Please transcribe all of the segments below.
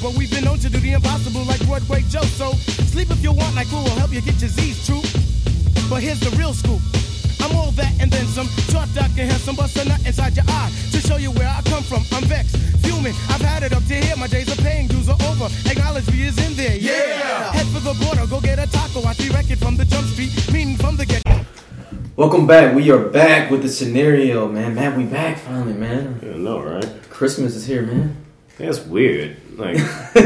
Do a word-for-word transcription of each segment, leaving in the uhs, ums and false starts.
but we've been known to do the impossible like Broadway Joe. So sleep if you want, like we will help you get your Z's true. But here's the real scoop. I'm all that and then some. Short, dark, and handsome, bust a nut inside your eye to show you where I come from. I'm vexed, fuming. I've had it up to here. My days of paying dues are over. Acknowledge me is in there. Yeah. yeah. Head for the border, go get a taco. I see record from the jump street, meaning from the get. Welcome back. We are back with the scenario, man. Man, we back finally, man. I know, right? Christmas is here, man. That's weird. Like,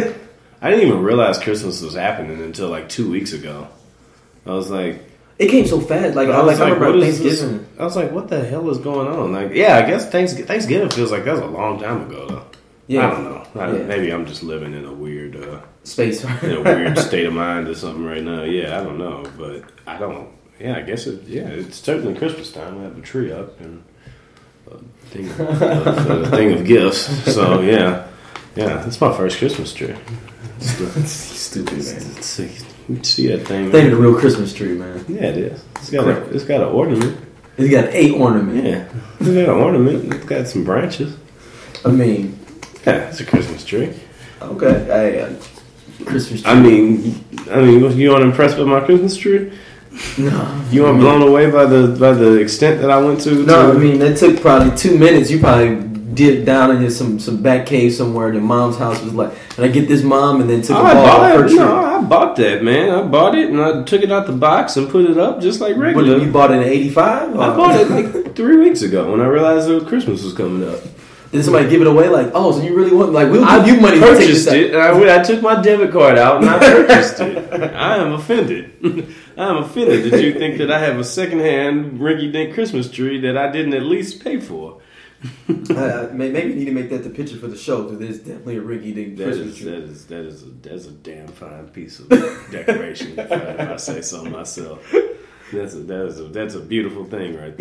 I didn't even realize Christmas was happening until like two weeks ago. I was like, it came so fast. Like, I, I was like, like, I remember what is Thanksgiving. this? I was like, what the hell is going on? Like, yeah, I guess thanks, Thanksgiving feels like that's a long time ago, though. Yeah. I don't know. I, yeah. Maybe I'm just living in a weird uh, space, in a weird state of mind or something right now. Yeah, I don't know, but I don't. Yeah, I guess it. Yeah, it's certainly Christmas time. I have a tree up and a thing of, a, a thing of gifts. So yeah, yeah, it's my first Christmas tree. It's stupid, man. It's, it's, you see that thing? Thing of the real Christmas tree, man. Yeah, it is. It's got a, it's got an ornament. It's got eight ornament. Yeah, it's got an ornament. It's got some branches. I mean, yeah, it's a Christmas tree. Okay, I, uh, Christmas tree. I mean, I mean, you aren't impressed with my Christmas tree? No. You weren't blown away by the by the extent that I went to? No, to... I mean, that took probably two minutes. You probably dipped down into some, some back cave somewhere. Your mom's house was like, and I get this mom, and then took oh, a ball bought of her it. tree. No, I bought that, man. I bought it, and I took it out the box and put it up just like regular. What, you bought it in eighty-five? I bought it like three weeks ago when I realized that Christmas was coming up. Did somebody give it away? Like, oh, so you really want? Like, we'll I give you money. Purchased to take it. I, I took my debit card out and I purchased it. I am offended. I am offended that you think that I have a secondhand rinky-dink Christmas tree that I didn't at least pay for. uh, maybe you need to make that the picture for the show. Because there's definitely a rinky-dink Christmas tree. That is that is a, that's a damn fine piece of decoration. if, I, if I say so myself, that's a, that is a that's a beautiful thing right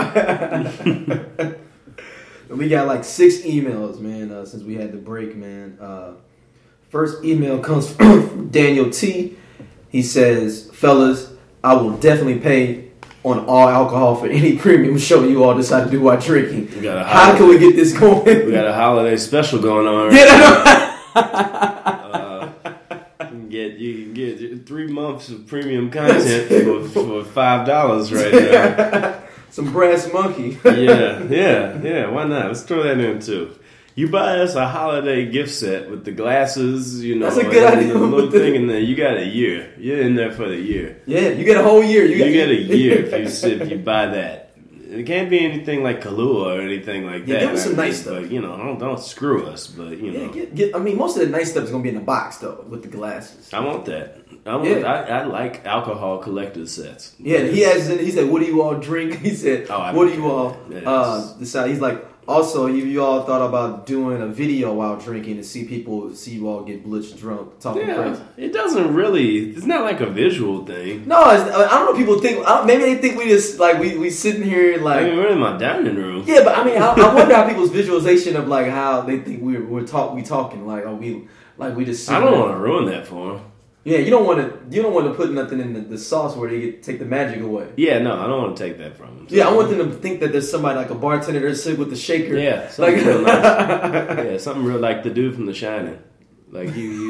there. We got like six emails, man, uh, since we had the break, man. Uh, first email comes from Daniel T. He says, fellas, I will definitely pay on all alcohol for any premium show you all decide to do while drinking. We got a How can we get this going? We got a holiday special going on. Right yeah, uh, you can get you can get three months of premium content for, for five dollars right now. Some brass monkey. yeah, yeah, yeah. Why not? Let's throw that in too. You buy us a holiday gift set with the glasses, you know, that's a good and idea. the little thing in there. You got a year. You're in there for the year. Yeah, you get a whole year. You, you got, get a year if you if you buy that. It can't be anything like Kahlua or anything like yeah, that. Give us some I mean, nice stuff. But, you know, don't don't screw us. But you yeah, know, get, get, I mean, most of the nice stuff is gonna be in the box though, with the glasses. I want that. I want. Yeah. I, I like alcohol collector sets. Yeah, he has. He said, "What do you all drink?" He said, oh, "What do you all yes. uh, decide?" He's like, "Also, you, you all thought about doing a video while drinking to see people see you all get blitz drunk, talking Yeah, crazy." it doesn't really. It's not like a visual thing. No, it's, I don't know. People think I don't, maybe they think we just like we we sitting here like. I mean, we're in my dining room. Yeah, but I mean, I, I wonder how people's visualization of like how they think we're we're talk we talking like are we like we just. I don't want to ruin that for them. Yeah, you don't want to. You don't want to put nothing in the, the sauce where they get take the magic away. Yeah, no, I don't want to take that from them. So. Yeah, I want them to think that there's somebody like a bartender there sitting with the shaker. Yeah, something like, real nice. Yeah, something real like the dude from The Shining. Like you. you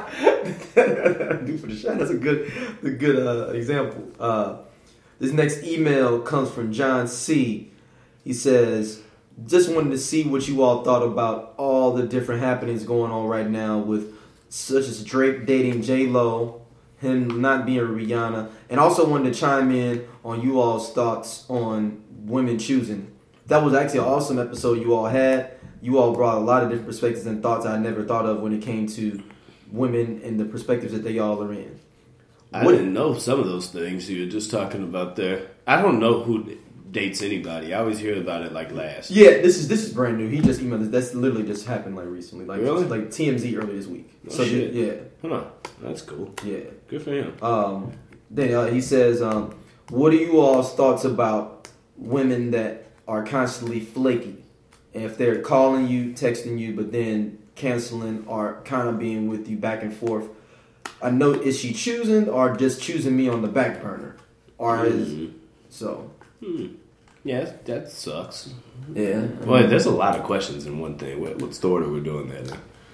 dude from The Shining. That's a good, a good uh, example. Uh, this next email comes from John C. He says, "Just wanted to see what you all thought about all the different happenings going on right now with." Such as Drake dating J-Lo, him not being Rihanna, and also wanted to chime in on you all's thoughts on women choosing. That was actually an awesome episode you all had. You all brought a lot of different perspectives and thoughts I never thought of when it came to women and the perspectives that they all are in. I what, didn't know some of those things you were just talking about there. I don't know who dates anybody. I always hear about it like last. Yeah, this is this is brand new. He just emailed us. That's literally just happened like recently, like really? just, like T M Z earlier this week. Oh, so shit. yeah, huh? That's cool. Yeah, good for him. Um, then uh, he says, um, "What are you all's thoughts about women that are constantly flaky, and if they're calling you, texting you, but then canceling or kind of being with you back and forth? I know is she choosing or just choosing me on the back burner, or mm-hmm. is so." Hmm. Yeah, that sucks. Yeah. Well, there's a lot of questions in one thing. What, what's the order we're doing that in?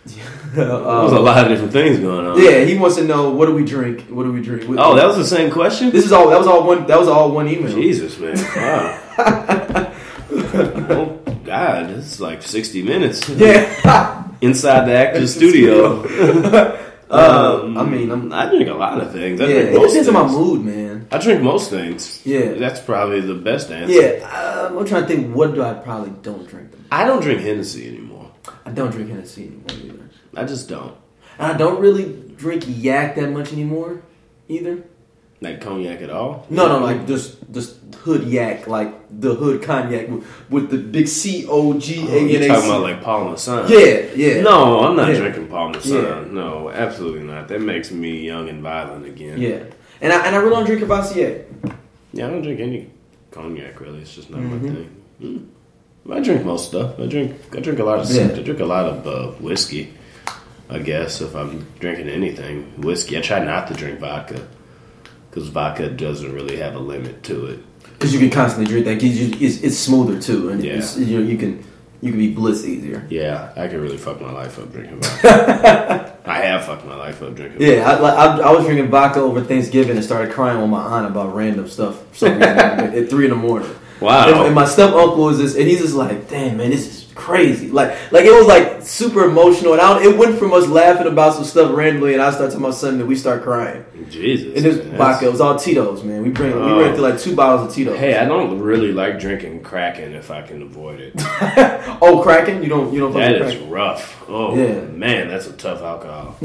There was a lot of different things going on. Yeah, he wants to know what do we drink? What do we drink? Oh, that was the same question? This is all. That was all one. That was all one email. Jesus, man! Wow. Oh God, this is like sixty minutes. Yeah. Inside the actor's studio. um, I mean, I'm, I drink a lot of things. I yeah, drink it most depends things. on my mood, man. I drink most things. Yeah, that's probably the best answer. Yeah, um, I'm trying to think. What do I probably don't drink? Them? I don't drink Hennessy anymore. I don't drink Hennessy anymore either. I just don't. And I don't really drink yak that much anymore either. Like cognac at all? No, no, like just just hood yak, like the hood cognac with, with the big C O G A N A C. Oh, you're talking about like Paul Masson? Yeah, yeah. No, I'm not yeah. drinking Paul Masson. Yeah. No, absolutely not. That makes me young and violent again. Yeah, and I and I really don't drink Cavassier. Yeah, I don't drink any cognac really. It's just not mm-hmm. my thing. Mm. I drink most stuff. I drink. I drink a lot of. Yeah. I drink a lot of uh, whiskey. I guess if I'm drinking anything, whiskey. I try not to drink vodka. Because vodka doesn't really have a limit to it. Because you can constantly drink that. Gives you, it's, it's smoother too, and yeah. it's, you know, you can you can be bliss easier. Yeah, I can really fuck my life up drinking vodka. I have fucked my life up drinking. Yeah, vodka. I, I, I was drinking vodka over Thanksgiving and started crying with my aunt about random stuff for some reason at three in the morning. Wow. And, and my step uncle is this, and he's just like, "Damn, man, this is crazy." Like, like it was like super emotional, and I, it went from us laughing about some stuff randomly, and I started telling my son that we start crying. Jesus. And this vodka, it was all Tito's, man. We bring, oh. we ran through like two bottles of Tito's. Hey, I don't really like drinking Kraken if I can avoid it. Oh, Kraken? You don't, you don't. That is rough. Oh yeah. man, that's a tough alcohol.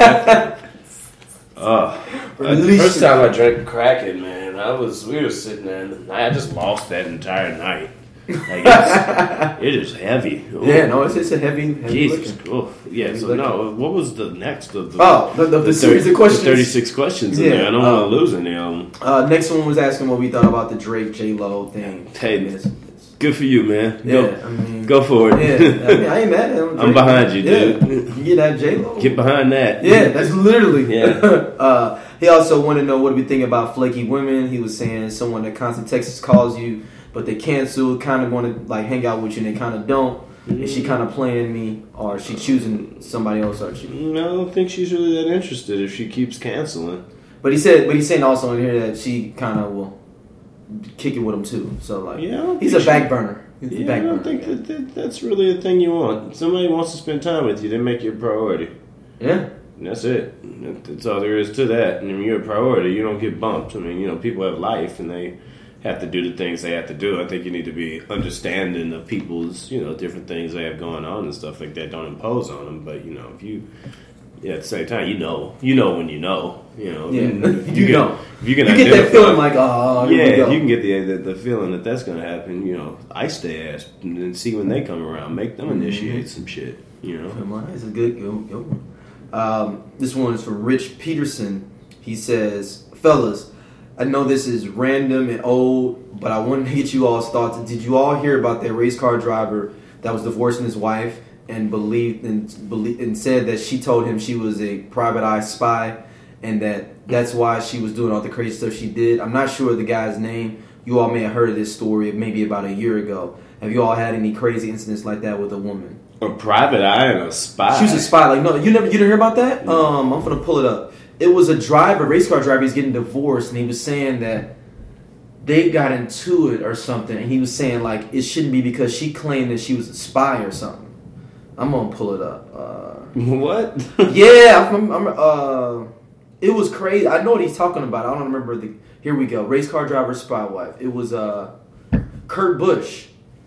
Oh, uh, the first time I drank Kraken, man, I was we were sitting there, and I just lost that entire night. Like it's, it is heavy. Oh. Yeah, no, it's, it's a heavy, heavy Jesus. Oh, yeah. heavy so liquor. no, what was the next of the? Oh, the, the, the, the series of questions. The thirty-six questions in yeah, there. I don't uh, want to lose any of them. Uh, next one was asking what we thought about the Drake J Lo thing. Hey, I mean, it's, it's, good for you, man. Yeah, Go, I mean, go for it. Yeah, I mean, I ain't mad at him. I'm behind you, dude. Yeah. You get that J Lo? Get behind that. Yeah, that's literally. Yeah. uh, he also wanted to know what do we think about flaky women. He was saying someone that constantly texts calls you, but they cancel, kind of want to like hang out with you, and they kind of don't. Mm-hmm. Is she kind of playing me, or is she choosing somebody else? Or she? I don't think she's really that interested if she keeps canceling. But he said, but he's saying also in here that she kind of will kick it with him too. So like, yeah, he's a she, back burner. He's yeah, a back I don't burner think guy. that, that that's really a thing you want. If somebody wants to spend time with you, then make you a priority. Yeah. And that's it. That's all there is to that. And when you're a priority, you don't get bumped. I mean, you know, people have life and they have to do the things they have to do. I think you need to be understanding of people's, you know, different things they have going on and stuff like that. Don't impose on them. But, you know, if you, yeah, at the same time, you know, you know when you know, you know. Yeah, if you, you know. If you can you get that feeling like, oh, yeah, if you can get the, the the feeling that that's going to happen, you know, ice their ass and then see when they come around. Make them initiate mm-hmm. some shit, you know. Come on, this is good. Go, go. Um, this one is from Rich Peterson. He says, fellas, I know this is random and old, but I wanted to get you all's thoughts. Did you all hear about that race car driver that was divorcing his wife and believed and, believed and said that she told him she was a private eye spy and that that's why she was doing all the crazy stuff she did? I'm not sure of the guy's name. You all may have heard of this story maybe about a year ago. Have you all had any crazy incidents like that with a woman? A private eye and a spy. She was a spy. Like, no, you never, you didn't hear about that? No. Um, I'm gonna pull it up. It was a driver, race car driver. He's getting divorced, and he was saying that they got into it or something. And he was saying like it shouldn't be because she claimed that she was a spy or something. I'm gonna pull it up. Uh, what? yeah, I'm, I'm, uh, it was crazy. I know what he's talking about. I don't remember the. Here we go. Race car driver, spy wife. It was uh, Kurt Busch.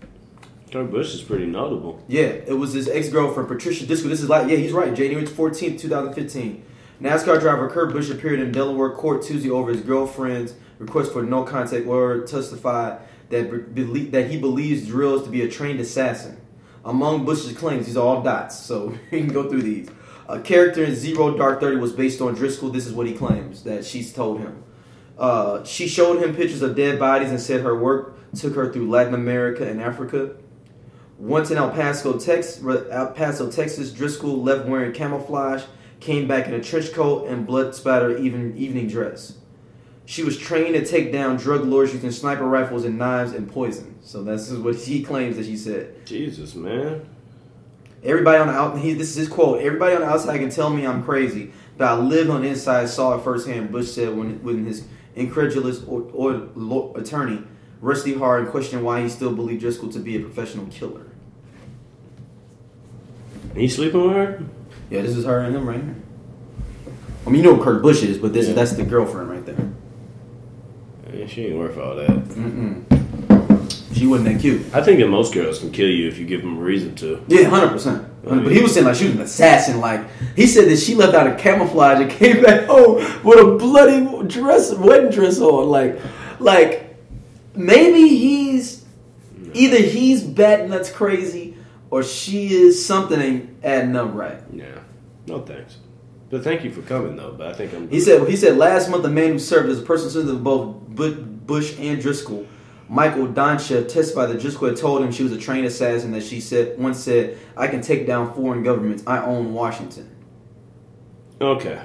Kurt Busch is pretty notable. Yeah, it was his ex-girlfriend, Patricia Disco. This is like, yeah, he's right. January fourteenth, twenty fifteen. NASCAR driver Kurt Busch appeared in Delaware court Tuesday over his girlfriend's request for no contact order, testified that be- that he believes Drills to be a trained assassin. Among Busch's claims, these are all dots, so we can go through these. A character in Zero Dark Thirty was based on Driscoll. This is what he claims that she's told him. Uh, she showed him pictures of dead bodies and said her work took her through Latin America and Africa. Once in El Paso, Texas, El Paso, Texas, Driscoll left wearing camouflage, came back in a trench coat and blood-spattered even, evening dress. She was trained to take down drug lords using sniper rifles and knives and poison. So this is what he claims that she said. Jesus, man. Everybody on the out, he, this is his quote. Everybody on the outside can tell me I'm crazy, but I lived on the inside, saw it firsthand. Bush said when when his incredulous or, or, or attorney Rusty Hard questioned why he still believed Driscoll to be a professional killer. He sleeping with her? Yeah, this is her and him right here. I mean, you know who Kurt Busch is, but this yeah. that's the girlfriend right there. Yeah, she ain't worth all that. Mm-mm. She wasn't that cute. I think that most girls can kill you if you give them a reason to. Yeah, one hundred percent. But he was saying like she was an assassin. Like he said that she left out of camouflage and came back home with a bloody dress, wedding dress on. Like, like maybe he's no. either he's bat nuts crazy or she is something ain't adding up right. Yeah, no thanks. But thank you for coming though. But I think I'm. He said he said last month a man who served as a personal assistant of both Bush and Driscoll, Michael Donchev, testified that Driscoll had told him she was a trained assassin. That she said once said, "I can take down foreign governments. I own Washington." Okay.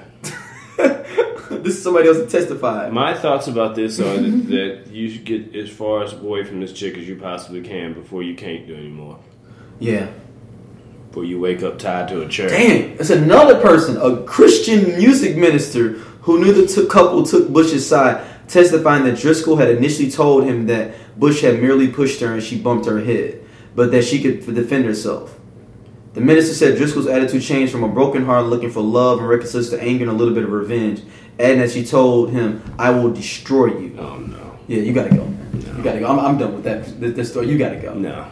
This is somebody else that testified. My thoughts about this are that, that you should get as far as away from this chick as you possibly can before you can't do anymore. Yeah. Before you wake up tied to a chair. Damn, it's another person, a Christian music minister who knew the t- couple took Bush's side, testifying that Driscoll had initially told him that Bush had merely pushed her and she bumped her head, but that she could defend herself. The minister said Driscoll's attitude changed from a broken heart looking for love and reconciliation to anger and a little bit of revenge, adding that she told him, "I will destroy you." Oh, no. Yeah, you gotta go, man. No. You gotta go. I'm, I'm done with that this, this story. You gotta go. No.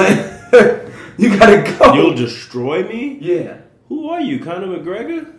You gotta go. You'll destroy me? Yeah. Who are you, Conor McGregor?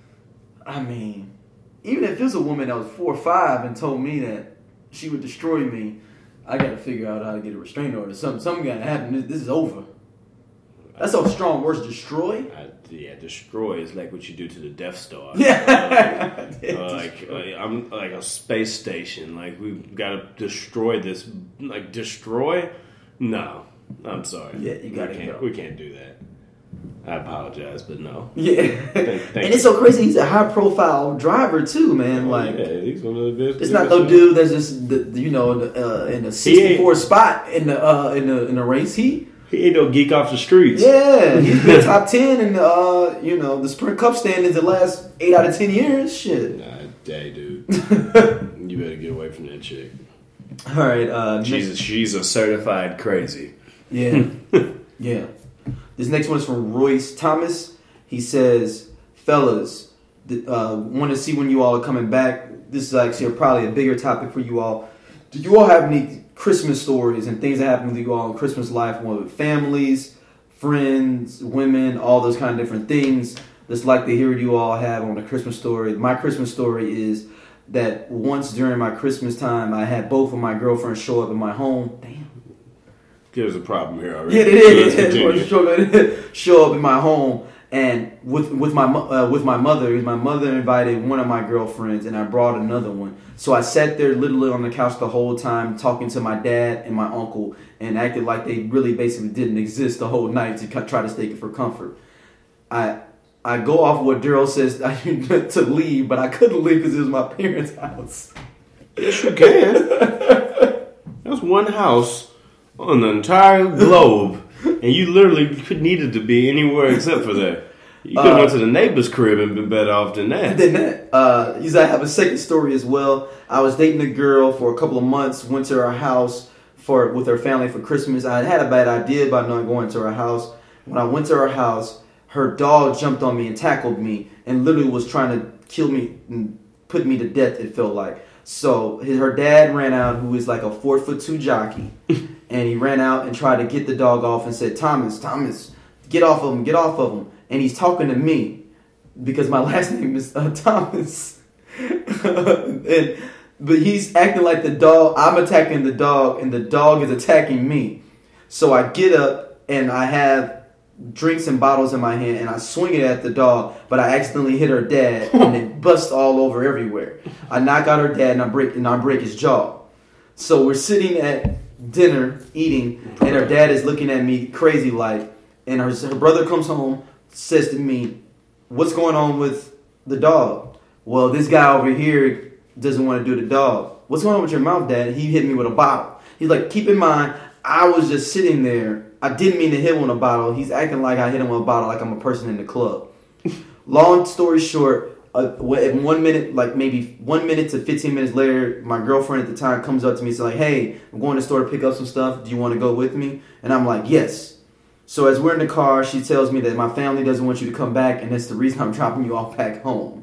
I mean, even if it was a woman that was four or five and told me that she would destroy me, I got to figure out how to get a restraining order. Something, something got to happen. This, this is over. That's a strong word, destroy. I, yeah, destroy is like what you do to the Death Star. Yeah, uh, like, uh, like, like I'm like a space station. Like we've got to destroy this. Like destroy? No, I'm sorry. Yeah, you got to go. We can't do that. I apologize, but no. Yeah, thank, thank and you. It's so crazy. He's a high-profile driver too, man. Oh, like, yeah, he's one of the best. It's not no dude that's just the, you know in the, uh, in the sixty-four spot in the uh, in the in the race. He he ain't no geek off the streets. Yeah, he's been top ten in the uh, you know the Sprint Cup standings the last eight out of ten years. Shit. Nah, hey, dude, you better get away from that chick. All right, uh, she's next, she's a certified crazy. Yeah, yeah. This next one is from Royce Thomas. He says, fellas, uh, want to see when you all are coming back. This is actually probably a bigger topic for you all. Do you all have any Christmas stories and things that happen with you all in Christmas life, with families, friends, women, all those kind of different things? Just like to hear you all have on the Christmas story. My Christmas story is that once during my Christmas time, I had both of my girlfriends show up in my home. Damn. There's a problem here already. Yeah, it is. Show up in my home, and with with my uh, with my mother, my mother invited one of my girlfriends, and I brought another one. So I sat there literally on the couch the whole time, talking to my dad and my uncle, and acted like they really basically didn't exist the whole night to try to stay for comfort. I I go off what Daryl says to leave, but I couldn't leave because it was my parents' house. Yes, you can. That's one house on the entire globe, and you literally could needed to be anywhere except for that. You could have uh, went to the neighbor's crib and been better off than that. Than that. Uh, I have a second story as well. I was dating a girl for a couple of months. Went to her house for with her family for Christmas. I had a bad idea about not going to her house. When I went to her house, her dog jumped on me and tackled me, and literally was trying to kill me and put me to death. It felt like. So his, her dad ran out, who is like a four foot two jockey. And he ran out and tried to get the dog off and said, Thomas, Thomas, get off of him, get off of him. And he's talking to me because my last name is uh, Thomas. and, but he's acting like the dog. I'm attacking the dog and the dog is attacking me. So I get up and I have drinks and bottles in my hand and I swing it at the dog, but I accidentally hit her dad and it busts all over everywhere. I knock out her dad and I break, and I break his jaw. So we're sitting at dinner eating, and her dad is looking at me crazy like, and her, her brother comes home, says to me, what's going on with the dog? Well, this guy over here doesn't want to do the dog. What's going on with your mouth, Dad? He hit me with a bottle. He's like, keep in mind, I was just sitting there I didn't mean to hit him with a bottle. He's acting like I hit him with a bottle like I'm a person in the club. Long story short, uh, in one minute, like maybe one minute to fifteen minutes later, my girlfriend at the time comes up to me and says like, hey, I'm going to the store to pick up some stuff. Do you want to go with me? And I'm like, yes. So as we're in the car, she tells me that my family doesn't want you to come back, and that's the reason I'm dropping you off back home.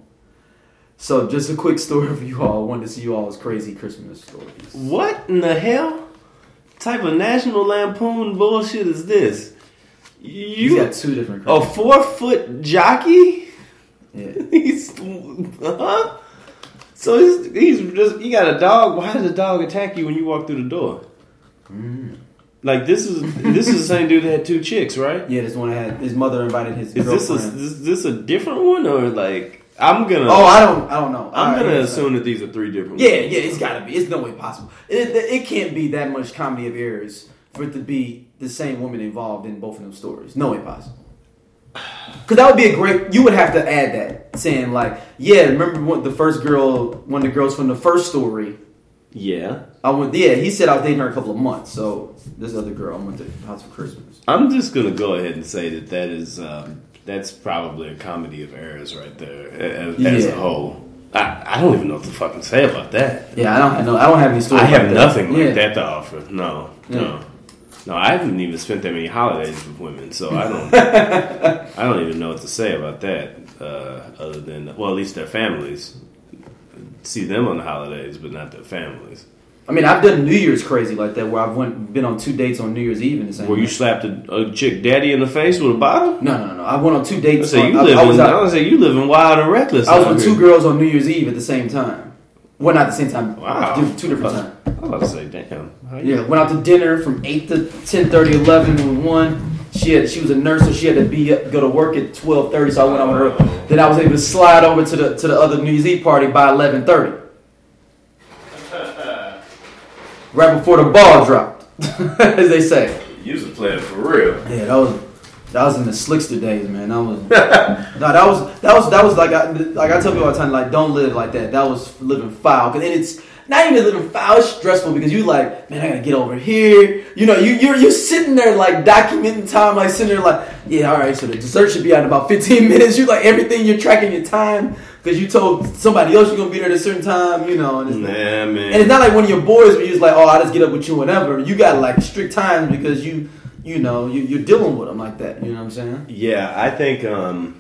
So just a quick story for you all. I wanted to see you all's crazy Christmas stories. What in the hell type of National Lampoon bullshit is this? You He's got two different a four foot jockey? Yeah. He's huh? So he's he's just you got a dog. Why does a dog attack you when you walk through the door? Mm. Like this is this is the same dude that had two chicks, right? Yeah, this one had his mother invited his is girlfriend. This a, is this a different one or like I'm gonna? Oh, I don't I don't know. I'm All gonna right, assume that these are three different. Yeah, ones. yeah, it's gotta be. It's no way possible. It, it, it can't be that much comedy of errors for it to be the same woman involved in both of them stories. No way possible. Because that would be a great. You would have to add that, saying like, yeah, remember when the first girl, one of the girls from the first story. Yeah. I went. Yeah, he said I was dating her a couple of months. So this other girl, I went to the house for Christmas. I'm just gonna go ahead and say that that is um, that's probably a comedy of errors right there as, yeah. as a whole. I, I don't even know what to fucking say about that. Yeah, I don't. I know. I don't have any stories. I have like nothing that. like yeah. that to offer. No, Yeah. no, no. I haven't even spent that many holidays with women, so I don't. I don't even know what to say about that. Uh, other than well, at least their families. See them on the holidays, but not their families. I mean, I've done New Year's crazy like that, where I've went been on two dates on New Year's Eve in the same. Where you night. slapped a, a chick daddy in the face with a bottle? No, no, no, no. I went on two dates. I say you on, living. I, I was, I, out, was say you living wild and reckless. I was out with here. two girls on New Year's Eve at the same time. Well, not at the same time. Wow. Two, two different times. I was about to say, damn. How you- Yeah, went out to dinner from eight to ten thirty, eleven, and one. She had she was a nurse, so she had to be up, go to work at twelve thirty. So I went out with her. Then I was able to slide over to the to the other New Year's Eve party by eleven thirty. Right before the ball dropped, as they say. You was playing for real. Yeah, that was that was in the slickster days, man. That was no, that was that was that was like I, like I tell people all the time, like don't live like that. That was living foul, cause it's not even living foul. It's stressful because you like, man, I gotta get over here. You know, you you're you're sitting there like documenting time, like sitting there like, yeah, all right, so the dessert should be out in about fifteen minutes. You like everything. You're tracking your time because you told somebody else you're gonna be there at a certain time. You know, and it's, Nah, man. and it's not like one of your boys where you're just like, oh, I just get up with you whenever. You got like strict times because you. You know, you, you're dealing with them like that. You know what I'm saying? Yeah, I think um,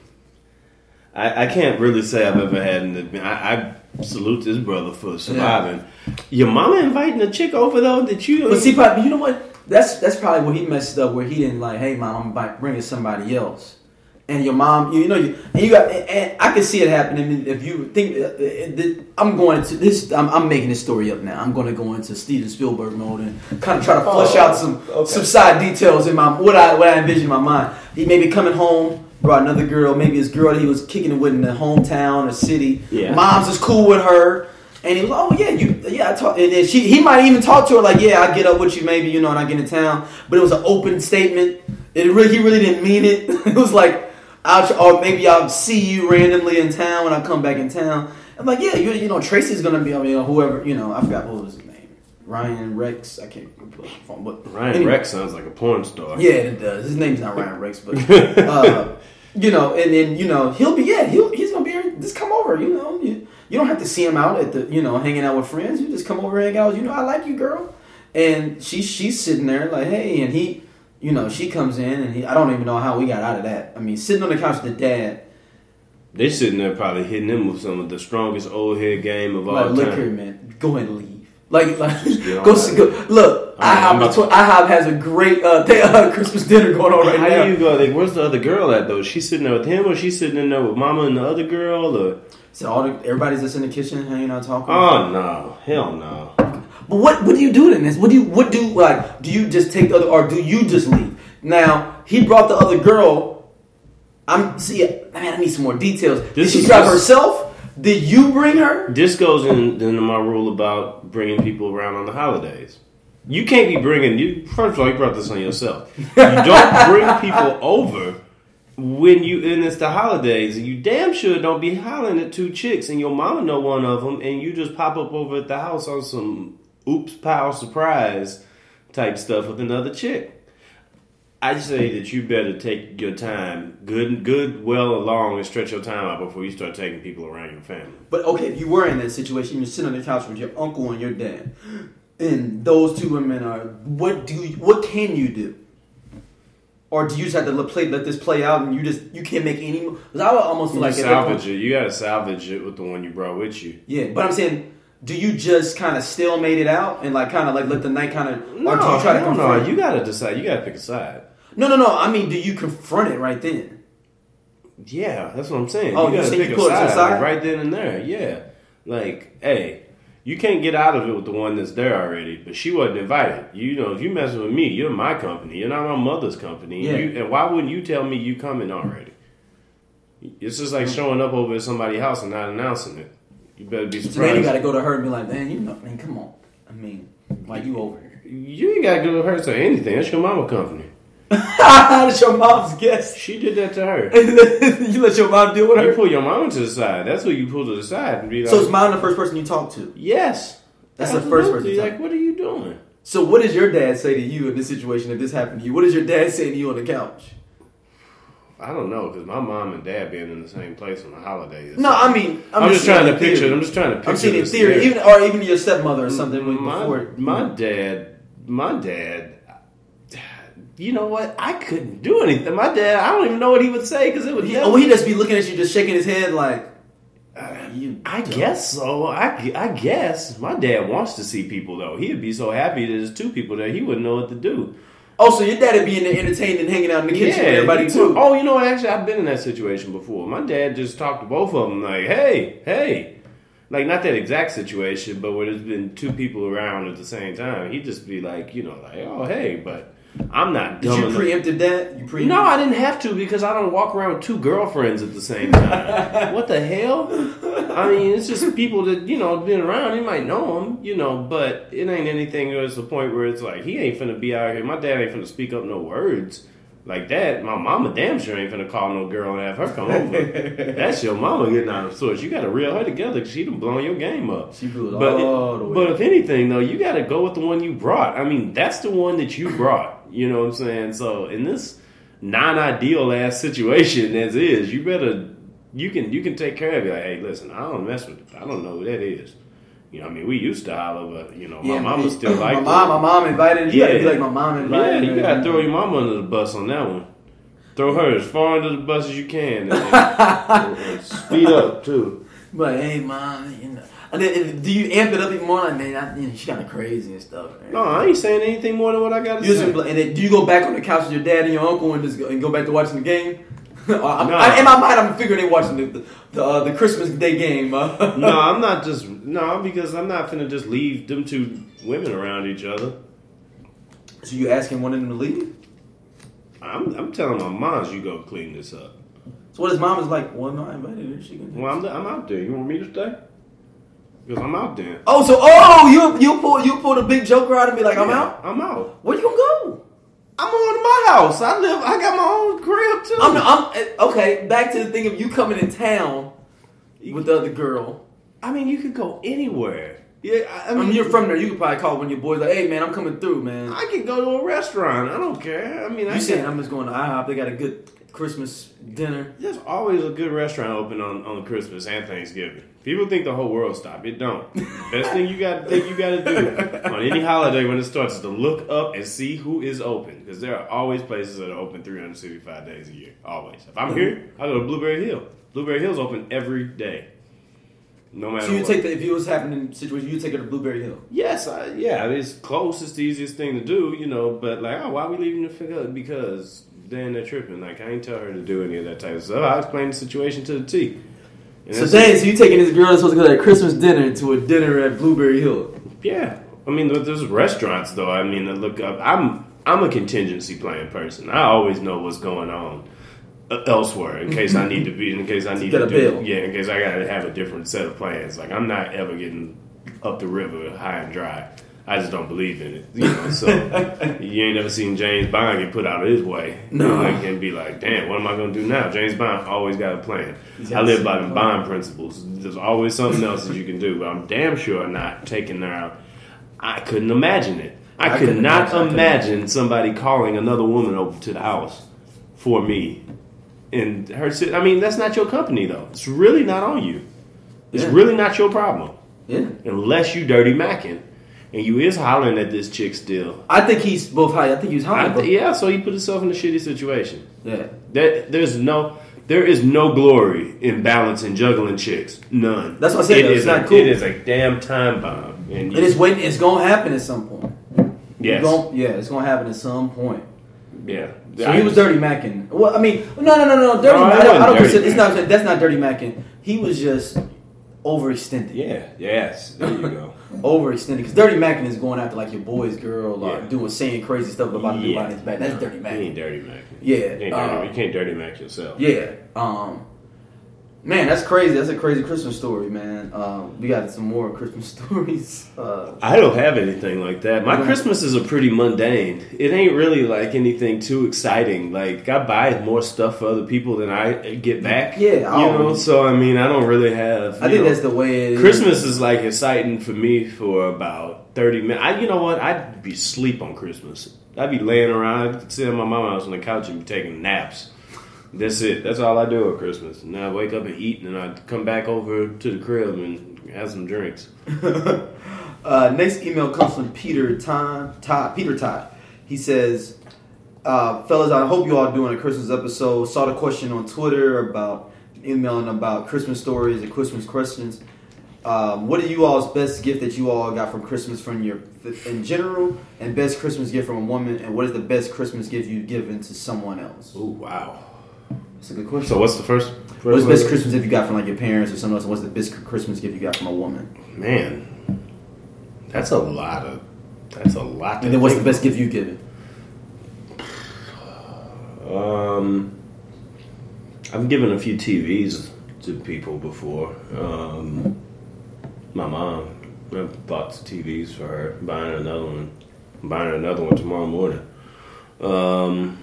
I, I can't really say I've ever had an. I, I salute this brother for surviving. Yeah. Your mama inviting a chick over though that you. But see, probably, you know what? That's that's probably where he messed up. Where he didn't like, hey, mom, I'm bringing somebody else. And your mom, you know, you and you got, and I can see it happening. If you think, uh, I'm going to this, I'm, I'm making this story up now. I'm going to go into Steven Spielberg mode and kind of try to flush oh, out some okay. some side details in my what I what I envision in my mind. He may be coming home, brought another girl, maybe his girl that he was kicking it with in the hometown or city. Yeah. Mom's is cool with her. And he was, oh yeah, you, yeah. I talk, and then she, he might even talk to her like, yeah, I get up with you, maybe, you know, and I get in town. But it was an open statement. It really, he really didn't mean it. It was like, I'll, or maybe I'll see you randomly in town when I come back in town. I'm like, yeah, you, you know, Tracy's gonna be, I mean, whoever, you know, I forgot what was his name, Ryan Rex. I can't remember the phone, but Ryan anyway. Rex sounds like a porn star. Yeah, it does. His name's not Ryan Rex, but uh, you know, and then you know, he'll be, yeah, he'll he's gonna be here. Just come over, you know. You, you don't have to see him out at the, you know, hanging out with friends. You just come over and hang out. You know, I like you, girl. And she she's sitting there like, hey, and he. You know, she comes in, and he, I don't even know how we got out of that. I mean, sitting on the couch with the dad. They're sitting there probably hitting him with some of the strongest old head game of all like, time. Look here, man. Go ahead and leave. Like, like go, go. Look, I'm IHOP, to, IHOP has a great uh, day, uh, Christmas dinner going on right how now. How you go? Like, where's the other girl at, though? She's sitting there with him, or she's sitting in there with mama and the other girl? Or? So all the, everybody's just in the kitchen hanging out talking? Oh, no. Hell no. But what, what do you do in this? What do you, what do, like, do you just take the other, or do you just leave? Now, he brought the other girl. I'm see. Man, I need some more details. This Did she drive herself? Did you bring her? This goes in, into my rule about bringing people around on the holidays. You can't be bringing you. First of all, you brought this on yourself. You don't bring people over when you and it's the holidays. And you damn sure don't be hollering at two chicks and your mama know one of them, and you just pop up over at the house on some oops, pal, surprise type stuff with another chick. I say that you better take your time, good, good, well along, and stretch your time out before you start taking people around your family. But okay, if you were in that situation, you're sitting on the couch with your uncle and your dad, and those two women are. What do you, what can you do? Or do you just have to let, play, let this play out, and you just you can't make any? Because I would almost feel you like salvage point, it. You got to salvage it with the one you brought with you. Yeah, but I'm saying, do you just kind of stalemate it out and like kind of like let the night kind of, no, or do you try to confront? No, you got to decide. You got to pick a side. No, no, no. I mean, do you confront it right then? Yeah, that's what I'm saying. Oh, you got to pick you a side, side? Like right then and there. Yeah, like hey. You can't get out of it with the one that's there already, but she wasn't invited. You know, if you messing with me, you're my company. You're not my mother's company. Yeah. You, and why wouldn't you tell me you coming already? It's just like showing up over at somebody's house and not announcing it. You better be surprised. So then you got to go to her and be like, man, you know, man, come on. I mean, why you over here? You ain't got to go to her to anything. That's your mama company. That's your mom's guest. She did that to her. You let your mom deal with her? You pull your mama to the side. That's who you pull to the side and be like. So is mom the first person you talk to? Yes. That's absolutely. The first person you talk to. Like, what are you doing? So what does your dad say to you in this situation if this happened to you? What does your dad say to you on the couch? I don't know, because my mom and dad being in the same place on the holidays. No, I mean, I'm, I'm just trying to picture. I'm just trying to picture. I'm saying in theory, even or even your stepmother or something. My, before, my you know. dad, my dad. You know what? I couldn't do anything. My dad, I don't even know what he would say because it would. He, oh, he'd just be looking at you, just shaking his head like. Uh, you I don't. guess so. I, I guess my dad wants to see people though. He'd be so happy that there's two people there. He wouldn't know what to do. Oh, so your dad would be in there entertaining and hanging out in the kitchen yeah, with everybody too. Oh, you know what? Actually, I've been in that situation before. My dad just talked to both of them like, "Hey, hey." Like, not that exact situation, but where there's been two people around at the same time. He'd just be like, you know, like, oh, hey, but I'm not dumb Did you preempted that? You preempted No, I didn't have to because I don't walk around with two girlfriends at the same time. What the hell? I mean, it's just people that, you know, been around. He might know them, you know, but it ain't anything that's the point where it's like, he ain't finna be out here. My dad ain't finna speak up no words. Like that, my mama damn sure ain't finna call no girl and have her come over. That's your mama getting out of sorts. You gotta reel her together because she done blown your game up. She blew it but all it, the way. But if anything, though, you gotta go with the one you brought. I mean, that's the one that you brought. You know what I'm saying? So in this non-ideal ass situation as is, you better you can you can take care of it. Like, hey, listen, I don't mess with it. I don't know who that is. You know, I mean, we used to holler, but you know, yeah, my mama still like my mom. My mom invited. You yeah. gotta be like my mom invited. Yeah, you gotta throw your mama under the bus on that one. Throw her as far under the bus as you can, and, and, and speed up too. But hey, mom, you know. And then, and do you amp it up even more? Like, man, I, you know, she kind of crazy and stuff. Man. No, I ain't saying anything more than what I got to say. And then, do you go back on the couch with your dad and your uncle and just go, and go back to watching the game? I'm, no. I, in my mind, I'm figuring they watching the the, the, uh, the Christmas Day game. Uh. No, I'm not just no because I'm not finna just leave them two women around each other. So you asking one of them to leave? I'm I'm telling my moms you go clean this up. So what is mom is like? Well, no, I invited her. She can. Well, I'm I'm out there. You want me to stay? Because I'm out there. Oh, so oh, you you pull you pull the big joker out and be like, I'm yeah, out. I'm out. Where you gonna go? I'm on to my house. I live. I got my own crib too. I'm, I'm okay. Back to the thing of you coming in town with the other girl. I mean, you could go anywhere. Yeah, I mean, I mean, you're from there. You could probably call one of your boys like, "Hey, man, I'm coming through, man." I could go to a restaurant. I don't care. I mean, you I saying I'm just going to IHOP? They got a good Christmas dinner. There's always a good restaurant open on, on Christmas and Thanksgiving. People think the whole world stopped. It don't. Best thing you got to think you got to do on any holiday when it starts is to look up and see who is open because there are always places that are open three hundred sixty-five days a year. Always. If I'm here, I go to Blueberry Hill. Blueberry Hill's open every day. No matter so you what. take the, if it was happening situation, you take her to Blueberry Hill. Yes, I, yeah, it's close. It's the easiest thing to do, you know. But like, oh, why are we leaving the figure? Because then they're tripping. Like, I ain't tell her to do any of that type of stuff. I explained the situation to the T. And so dang, so you taking this girl that's supposed to go to a Christmas dinner to a dinner at Blueberry Hill? Yeah, I mean, there's restaurants though. I mean, look up. I'm I'm a contingency plan person. I always know what's going on elsewhere in case I need to be, in case I need Get to a do, bill. yeah, in case I got to have a different set of plans. Like, I'm not ever getting up the river high and dry. I just don't believe in it, you know. So you ain't never seen James Bond get put out of his way, no, like, and be like, "Damn, what am I gonna do now?" James Bond always got a plan. I live by the Bond principles. There's always something else that you can do, but I'm damn sure not taking her out. I couldn't imagine it. I, I could not imagine, imagine somebody calling another woman over to the house for me. And her, I mean, that's not your company, though. It's really not on you. It's yeah. really not your problem. Yeah. Unless you dirty macking. And you is hollering at this chick still. I think he's both high. I think he's hollering. Th- yeah, so he put himself in a shitty situation. Yeah. That there's no there is no glory in balancing juggling chicks. None. That's what I said. It, is, a, not cool. It is a damn time bomb. And you, it is waiting. It's gonna happen at some point. Yes. Gonna, yeah, it's gonna happen at some point. Yeah. So I he was just, dirty macking. Well, I mean, no, no, no, no. Dirty. No, I don't, I don't consider. It's not. That's not dirty macking. He was just overextended. Yeah. Yes. There you go. Overextended. Because dirty macking is going after like your boy's girl, or yeah. doing saying crazy stuff about yeah. the behind his back. That's no, dirty macking. You ain't dirty macking. Yeah. You, ain't dirty, uh, you can't dirty mack yourself. Yeah. Um. Man, that's crazy. That's a crazy Christmas story, man. Um, we got some more Christmas stories. Uh, I don't have anything like that. My Christmases are pretty mundane. It ain't really like anything too exciting. Like I buy more stuff for other people than I get back. Yeah, you know. So I mean, I don't really have. I think know, that's the way it is. Christmas is like exciting for me for about thirty minutes. I, you know what? I'd be asleep on Christmas. I'd be laying around, I'd sit at my mama's house on the couch and be taking naps. That's it. That's all I do at Christmas. And I wake up and eat, and I come back over to the crib and have some drinks. uh, next email comes from Peter Todd. Todd Peter Todd. He says, uh, "Fellas, I hope you all doing a Christmas episode. Saw the question on Twitter about emailing about Christmas stories and Christmas questions. Um, what are you all's best gift that you all got from Christmas from your in general, and best Christmas gift from a woman, and what is the best Christmas gift you've given to someone else?" Oh wow. That's a good question. So what's the first? first what's the best Christmas gift you got from like your parents or someone else? What's the best Christmas gift you got from a woman? Man, that's a lot of. That's a lot. And then what's the best gift you've given? Um, I've given a few T Vs to people before. Um, my mom, I bought T Vs for her. Buying another one. I'm buying another one tomorrow morning. Um.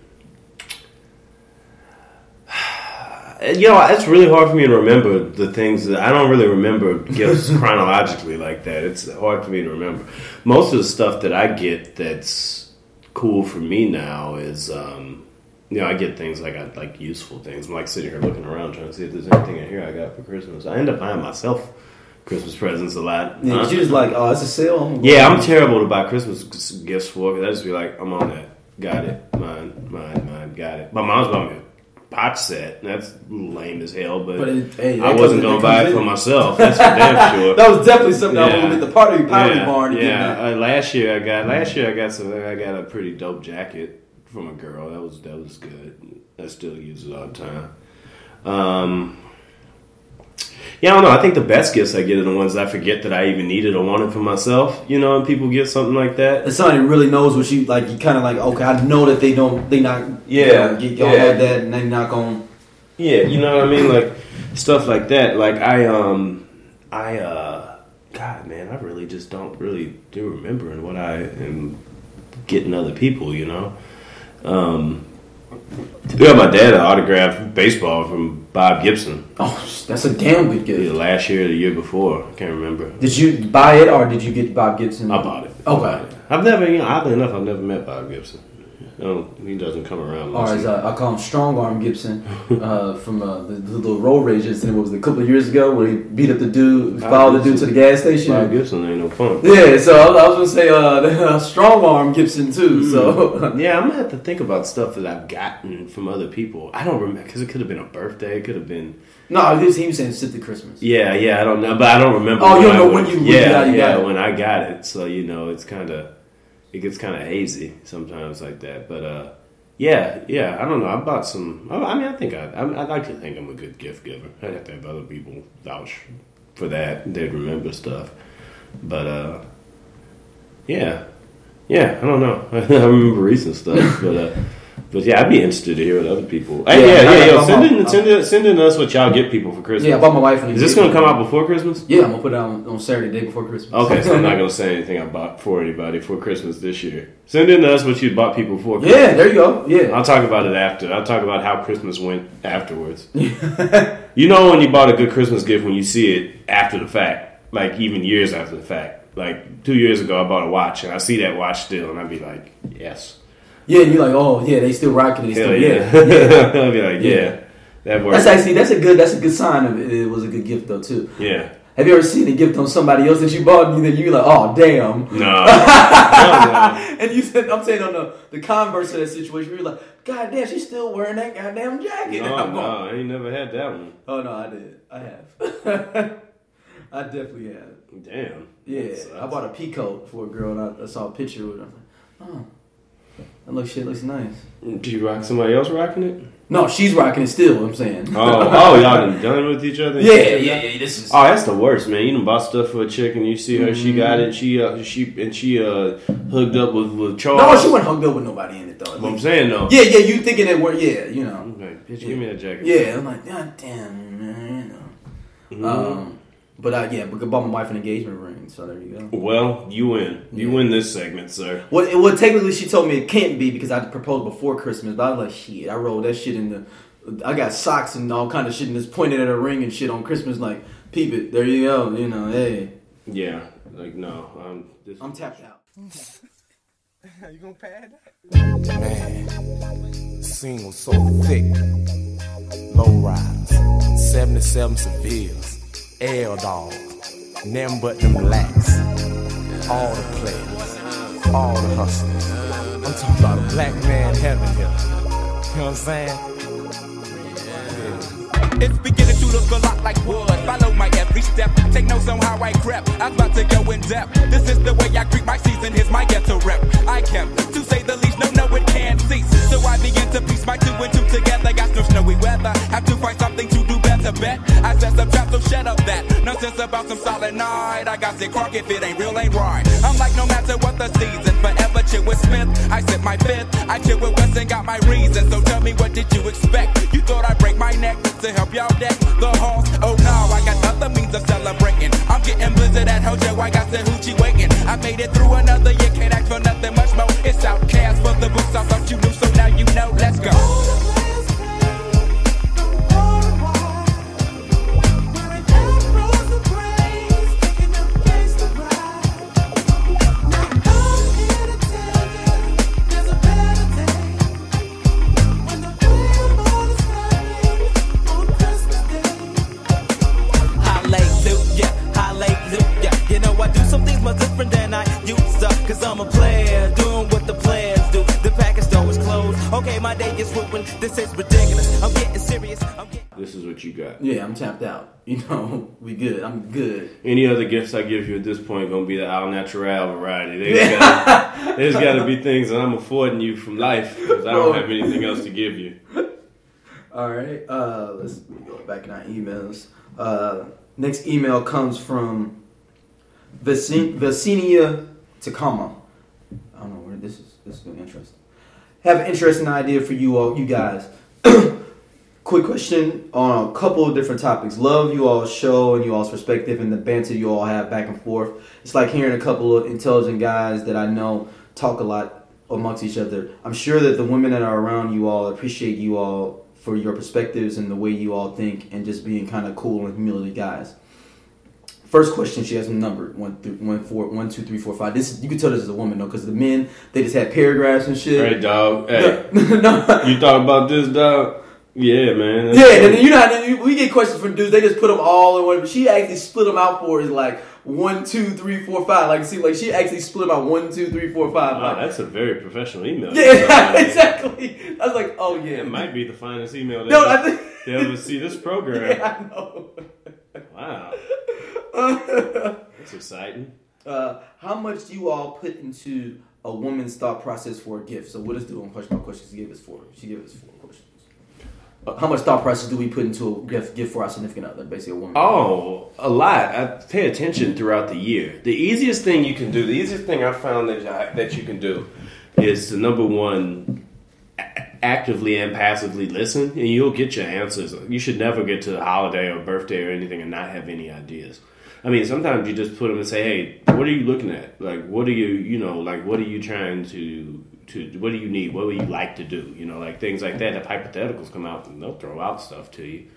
You know, it's really hard for me to remember the things that I don't really remember gifts chronologically like that. It's hard for me to remember. Most of the stuff that I get that's cool for me now is, um, you know, I get things like I like useful things. I'm like sitting here looking around trying to see if there's anything in here I got for Christmas. I end up buying myself Christmas presents a lot. Yeah, uh, you just like, oh, it's a sale. I'm yeah, I'm terrible to buy Christmas gifts for because I just be like, I'm on that. Got it. Mine, mine, mine. Got it. My mom's bought me pot set. That's lame as hell, but, but it, hey, I wasn't gonna buy it for myself. That's for damn sure. That was definitely something yeah. I wanted at the party pottery yeah. barn. Yeah, uh, last year I got last year I got some. I got a pretty dope jacket from a girl. That was that was good. I still use it all the time. Um, yeah, I don't know. I think the best gifts I get are the ones I forget that I even needed or wanted for myself. You know, and people get something like that. And somebody really knows what you like. You kind of like, okay, I know that they don't. They not. Yeah, you know, get, y'all yeah. have that, and they not gonna. Yeah, you know what I mean, like stuff like that. Like I, um, I, uh, God, man, I really just don't really do remembering what I am getting other people. You know, um, yeah, my dad autographed baseball from Bob Gibson. Oh, that's a damn good gift. Yeah, last year or the year before, I can't remember. Did you buy it or did you get Bob Gibson? I bought it. Okay. I bought it. I've never, you know, oddly enough, I've never met Bob Gibson. No, he doesn't come around. Or as uh, I call him Strong Arm Gibson uh, from uh, the, the little road rage incident. What was it, a couple of years ago where he beat up the dude, Bob followed Gibson. the dude to the gas station. Bob Gibson ain't no fun. Yeah, so I was, I was gonna say uh, Strong Arm Gibson too. Mm. So yeah, I'm gonna have to think about stuff that I've gotten from other people. I don't remember because it could have been a birthday. It could have been. No, he was, he was saying sit to Christmas. Yeah, yeah, I don't know, but I don't remember. Oh, you don't know when you yeah, got, you yeah, got when I got it. So you know, it's kind of it gets kind of hazy sometimes like that. But uh, yeah, yeah, I don't know. I bought some. I mean, I think I, I I'd like to think I'm a good gift giver. I'd have to have other people vouch for that. They'd remember stuff. But uh, yeah, yeah, I don't know. I remember recent stuff, but. Uh, But yeah, I'd be interested to hear what other people. Hey, yeah, yeah, yeah. Yo, send in, send in, send in us what y'all get people for Christmas. Yeah, I bought my wife. Is this gonna come out before Christmas? Yeah, I'm gonna put it on on Saturday, day before Christmas. Okay, so I'm not gonna say anything I bought for anybody for Christmas this year. Send in to us what you bought people for Christmas. Yeah, there you go. Yeah, I'll talk about it after. I'll talk about how Christmas went afterwards. You know when you bought a good Christmas gift when you see it after the fact, like even years after the fact. like two years ago, I bought a watch, and I see that watch still, and I'd be like, yes. Yeah, you're like, oh yeah, they still rocking it. Hell Still, yeah. yeah. yeah. I'd be like, yeah, Yeah. that works. That's actually that's a good that's a good sign of it. It was a good gift though too. Yeah. Have you ever seen a gift on somebody else that you bought and you that you like, oh damn. No. Hell no. And you said, I'm saying on the the converse of that situation, you're like, God damn, she's still wearing that goddamn jacket. No, I'm no, going, I ain't never had that one. oh no, I did. I have. I definitely have. Damn. Yeah, That's- I bought a peacoat for a girl and I, I saw a picture with her. I'm like, oh, that looks shit looks nice. Do you rock somebody else rocking it? No, she's rocking it still. I'm saying. Oh, oh, y'all done done with each other? yeah, yeah, yeah. This is. Oh, that's the worst, man. You done bought stuff for a chick and you see her, she got it, she uh, she and she uh hooked up with, with Charles. No, she wasn't hugged up with nobody in it though. What I'm saying though. Yeah, yeah. You thinking that we're yeah, you know. Okay, bitch, give me that jacket. Yeah, I'm like, God damn, man, you know. Mhm. Um, but uh, yeah, but I bought my wife an engagement ring, so there you go. Well, you win. You Yeah. win this segment, sir. Well, it, well, technically, she told me it can't be because I proposed before Christmas. But I was like, shit, I rolled that shit in the. I got socks and all kind of shit and just pointed at a ring and shit on Christmas. Like, peep it, there you go. You know, hey, Yeah, like no, I'm. This, I'm tapped out. You gonna pad? Man, scene was so thick. Low rise, seventy-seven Sevilles, L dogs, them but them blacks. All the players, all the hustlers. I'm talking about a black man heaven here. You know what I'm saying? It's beginning to look a lot like wood. Follow my every step. Take notes on how I crept. I'm about to go in depth. This is the way I greet my season. Here's my ghetto rep. I kept, to say the least, no, no, it can't cease. So I begin to piece my two and two together. Got no snowy weather. Have to find something to do better, bet. I said some trap, so shut up that. Nonsense about some solid night. I got sick crock if it ain't real, ain't right. I'm like, no matter what the season, forever chill with Smith. I sip my fifth. I chill with West and got my reasons. So tell me, what did you expect? You thought I'd break my neck to help y'all deck the halls? Oh no, I got other means of celebrating. I'm getting blizzard at Hojo. I got the hoochie waiting. I made it through another year. Can't ask for nothing much more. It's outcast for the books. I thought you knew, so now you know. Let's go. Cause I'm a player, doing what the players do. The package door is closed. Okay, my day is ruined. This is ridiculous. I'm getting serious. I'm getting... this is what you got. Yeah, I'm tapped out. You know, we good. I'm good. Any other gifts I give you at this point gonna be the al natural variety. There's gotta, there's got to be things that I'm affording you from life because I don't have anything else to give you. All right. Uh, let's go back in our emails. Uh, next email comes from Vicin- Vicinia Tacoma. I don't know where this is. This is going to be interesting. Have an interesting idea for you all, you guys. Quick question on a couple of different topics. Love you all's show and you all's perspective and the banter you all have back and forth. It's like hearing a couple of intelligent guys that I know talk a lot amongst each other. I'm sure that the women that are around you all appreciate you all for your perspectives and the way you all think and just being kind of cool and humility guys. First question, she has them numbered one, through, one, four, one, two, three, four, five. This you can tell this is a woman though, because the men they just had paragraphs and shit. Hey, dog. Hey, no. you thought about this, dog? Yeah, man. That's Yeah, cool. and you know how we get questions from dudes. They just put them all in one. But she actually split them out for us like one, two, three, four, five. Like see, like she actually split them out one, two, three, four, five. Wow, Like, that's a very professional email. yeah, exactly. I was like, oh yeah, It might be the finest email that No, I think. they ever see this program. Yeah, I know. Wow. That's exciting. Uh, how much do you all put into a woman's thought process for a gift? So what is the one question? My question she gave us four. She gave us four questions. How much thought process do we put into a gift, gift for our significant other? Basically, a woman. Oh, a lot. I pay attention throughout the year. The easiest thing you can do, the easiest thing I found that I, that you can do, is to number one, a- actively and passively listen, and you'll get your answers. You should never get to a holiday or birthday or anything and not have any ideas. I mean, sometimes you just put them and say, "Hey, what are you looking at? Like, what are you, you know, like, what are you trying to, to, what do you need? What would you like to do? You know, like things like that." If hypotheticals come out, and they'll throw out stuff to you.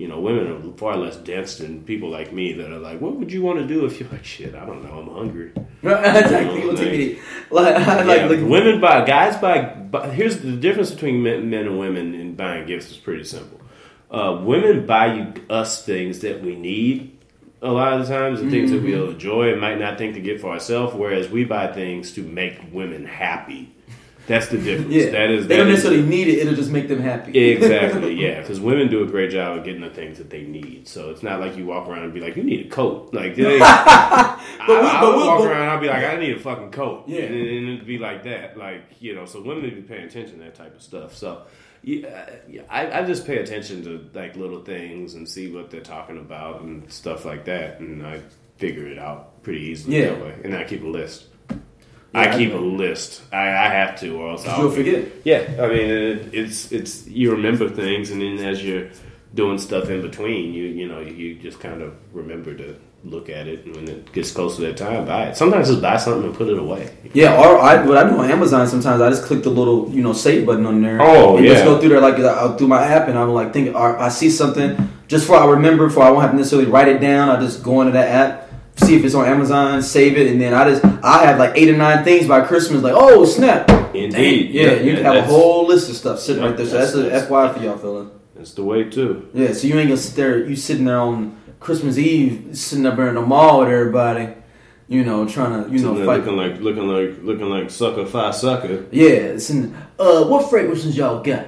You know, women are far less dense than people like me that are like, what would you want to do if you're like, shit, I don't know, I'm hungry. Exactly. You know, like, like, yeah, like, like, women buy, guys buy, buy, here's the difference between men, men and women in buying gifts is pretty simple. Uh, women buy you us things that we need a lot of the times, and things mm-hmm. that we'll enjoy and might not think to get for ourselves, whereas we buy things to make women happy. That's the difference. Yeah. That is, they that don't is, necessarily need it, it'll just make them happy. Exactly, yeah, because women do a great job of getting the things that they need. So it's not like you walk around and be like, you need a coat. Like, they, but I, we, I, I would we'll, walk but, around and I'll be like, I need a fucking coat. Yeah. And, and it'd be like that. Like, you know, so women need to be paying attention to that type of stuff. So yeah, I, I just pay attention to like little things and see what they're talking about and stuff like that. And I figure it out pretty easily yeah. that way. And I keep a list. Yeah, I keep I a list. I, I have to, or else I'll you'll forget. Yeah, I mean, it, it's it's you remember things, and then as you're doing stuff in between, you you know you just kind of remember to look at it, and when it gets close to that time, buy it. Sometimes just buy something and put it away. Yeah, or I, what I do on Amazon sometimes, I just click the little you know save button on there. Oh and yeah. just go through there like I'll do my app, and I'm like think, or I see something just for I remember, for I won't have to necessarily write it down. I just go into that app. See if it's on Amazon, save it, and then I just I have like eight or nine things by Christmas. Like, oh snap! Indeed, yeah, yeah, you yeah, have a whole list of stuff sitting yeah, right there. So that's, that's an F Y I for y'all, fella. That's the way too. Yeah, so you ain't gonna sit there. You sitting there on Christmas Eve, sitting up there in the mall with everybody. You know, trying to you know fight. Looking like looking like looking like sucker fi sucker. Yeah, it's in, uh, what fragrances y'all got?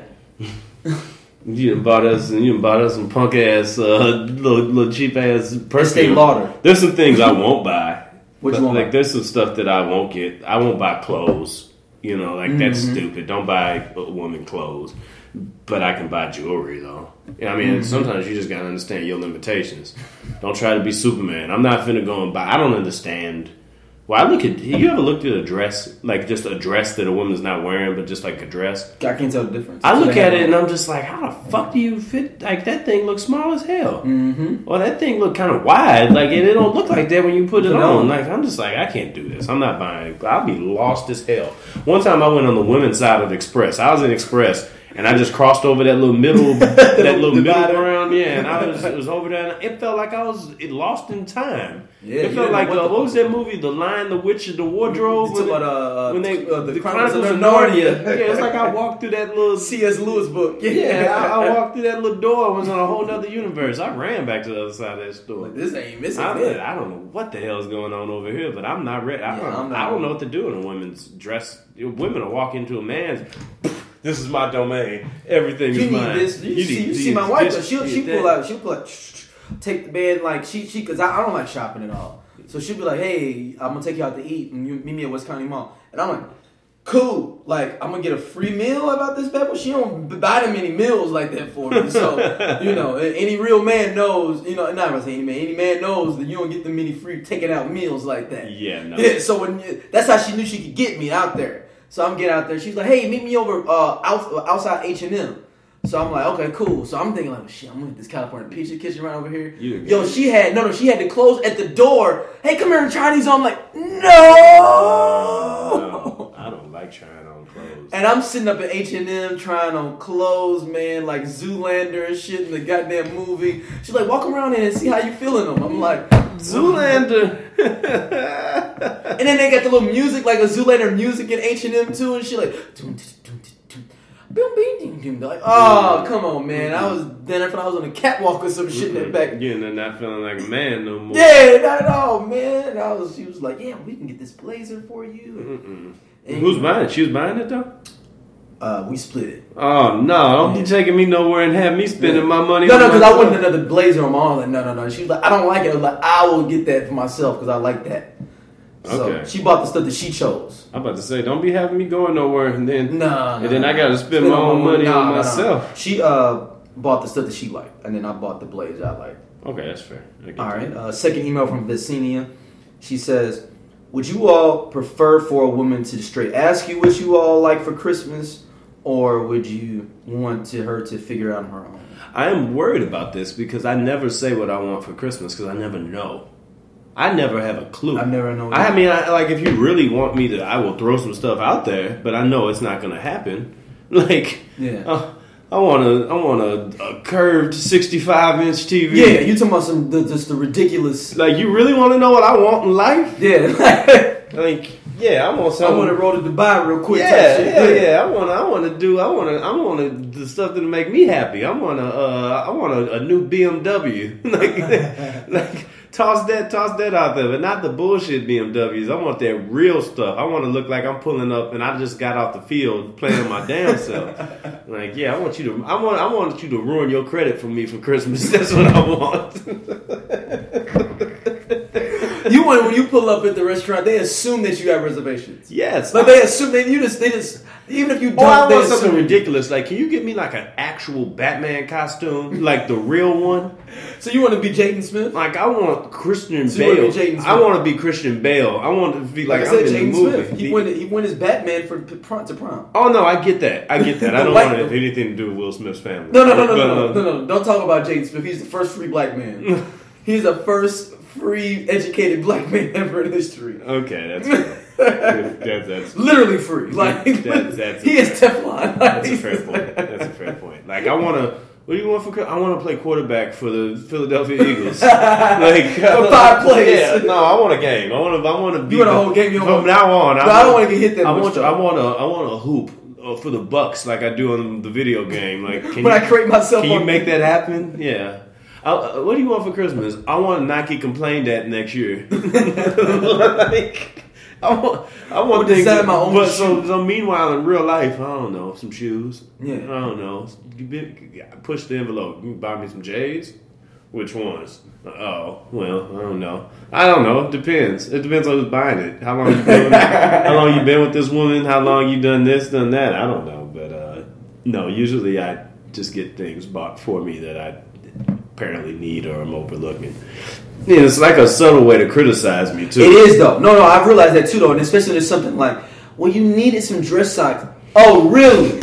You done bought us, you done bought us some punk ass, uh, little, little cheap ass perfume. Estee Lauder. There's some things I won't buy. What you want? Like there's some stuff that I won't get. I won't buy clothes. You know, like mm-hmm. that's stupid. Don't buy a woman clothes. But I can buy jewelry though. I mean, mm-hmm. sometimes you just gotta understand your limitations. Don't try to be Superman. I'm not finna go and buy. I don't understand. Well, I look at. You ever looked at a dress, like just a dress that a woman's not wearing, but just like a dress? I can't tell the difference. I look at it and I'm just like, how the fuck do you fit? Like that thing looks small as hell. Mm-hmm. Or that thing look kind of wide. Like it, it don't look like that when you put it on. Like I'm just like, I can't do this. I'm not buying. I'll be lost as hell. One time I went on the women's side of Express. I was in Express. And I just crossed over that little middle, that little middle ground, yeah. And I was, it was over there, and it felt like I was it lost in time. Yeah, it felt like uh, what was that movie, The Lion, the Witch, and the Wardrobe? It's about uh, when they uh, the, the Chronicles, Chronicles of Narnia. Yeah, it's like I walked through that little C S Lewis book. Yeah, yeah I, I walked through that little door. I was on a whole other universe. I ran back to the other side of that store. Like, this ain't missing. I, mean, I don't know what the hell is going on over here, but I'm not ready. I don't, yeah, I'm not I don't know what to do in a women's dress. Women will walk into a man's. This is my domain. Everything you is mine. This. You, you see, you see my wife. This, she'll she pull out. She'll pull out. Take the bed like she she because I, I don't like shopping at all. So she'll be like, "Hey, I'm gonna take you out to eat and you meet me at West County Mall." And I'm like, "Cool. Like I'm gonna get a free meal about this bad boy." She don't buy that many meals like that for me. So you know, any real man knows. You know, not gonna say any man. Any man knows that you don't get the many free taking out meals like that. Yeah, no. Yeah, so when you, that's how she knew she could get me out there. So I'm getting out there. She's like, "Hey, meet me over uh, out, outside H and M." So I'm like, "Okay, cool." So I'm thinking like, "Shit, I'm gonna get this California Pizza Kitchen right over here." Yo, she had no, no, she had to close at the door. "Hey, come here and try these on." I'm like, "No." no I don't like trying on clothes. And I'm sitting up at H and M trying on clothes, man, like Zoolander and shit in the goddamn movie. She's like, "Walk around in and see how you feeling them." I'm like, Zoolander. And then they got the little music, like a Zoolander music in H and M too, and she like, dum, dum, dum, dum, dum, dum. Like, oh, come on, man. I was then I thought I was on a catwalk or some shit in the back. Yeah, and then not feeling like a man no more. Yeah, not at all, man. And I was, she was like, "Yeah, we can get this blazer for you." And who's buying it? She was buying it though. Uh, we split it. Oh no! Don't be taking me nowhere and have me spending yeah. my money. No, no, because I wanted another blazer on my own. Like, no, no, no. She was like, "I don't like it." I was like, "I will get that for myself because I like that." So okay. She bought the stuff that she chose. I'm about to say, don't be having me going nowhere and then nah, and nah, then I got to spend, spend my own money nah, on nah, myself. Nah. She uh bought the stuff that she liked, and then I bought the blazer I liked. Okay, that's fair. All right. Uh, second email from Vicinia. She says, "Would you all prefer for a woman to straight ask you what you all like for Christmas, or would you want to her to figure it out on her own?" I am worried about this because I never say what I want for Christmas because I never know. I never have a clue. I never know. I mean, I, like if you really want me to, I will throw some stuff out there, but I know it's not going to happen. Like, yeah. Uh, I want a, I want a, a curved sixty-five inch T V. Yeah, you talking about some the, just the ridiculous. Like, you really want to know what I want in life? Yeah, like, yeah, I want I something. want to roll to Dubai real quick. Yeah, type yeah, shit. yeah. I want, I want to do, I want to, I want to the stuff that make me happy. I want to, uh, I want a, a new B M W. like, like, toss that, toss that out there, but not the bullshit B M Ws. I want that real stuff. I want to look like I'm pulling up and I just got off the field playing my damn self. Like, yeah, I want you to, I want, I want you to ruin your credit for me for Christmas. That's what I want. You want when you pull up at the restaurant, they assume that you have reservations. Yes, Like they assume that you just they just even if you don't. Or I they want something assume- ridiculous. Like, can you get me like an actual Batman costume, like the real one? So you want to be Jaden Smith? Like, I want Christian So you wanna Bale. be Jaden Smith? I want to be Christian Bale. I want to be like, Like, I I'm said, in Jaden the movie. Smith. He The- went he went as Batman for p- prom to prom. Oh no, I get that. I get that. I The don't white- want to have anything to do with Will Smith's family. No, no, no, no, But, no, uh, no, no, no. Don't talk about Jaden Smith. He's the first free black man. He's the first free, educated black man ever in history. Okay, that's fair. that's that's Literally free. Like That- that's- he is Teflon. that's a fair point. That's a fair point. Like, I want to. What do you want for? I want to play quarterback for the Philadelphia Eagles. Like For five plays. Yeah, no, I want a game. I want to. I want to be. You want a the- whole game? You don't From want- now on, But I don't want to get hit that I much. want. though. I want a. I want a hoop uh, for the Bucks, like I do on the video game. Like, can When you, I create myself can you on- make that happen? Yeah. I, uh, what do you want for Christmas? I want Nike complained at next year. like, I want. I want Or things. design my own But so, shoes. so meanwhile, in real life, I don't know, some shoes. Yeah. I don't know. You been- Push the envelope. You can buy me some J's. Which ones? Oh, well, I don't know. I don't know. It depends. It depends on who's buying it. How long you been? With, how long you been with this woman? How long you done this, done that? I don't know. But uh, no, usually I just get things bought for me that I apparently need or I'm overlooking. Yeah, it's like a subtle way to criticize me too. It is though. No, no, I've realized that too though, and especially there's something like, well, you needed some dress socks. Oh, really?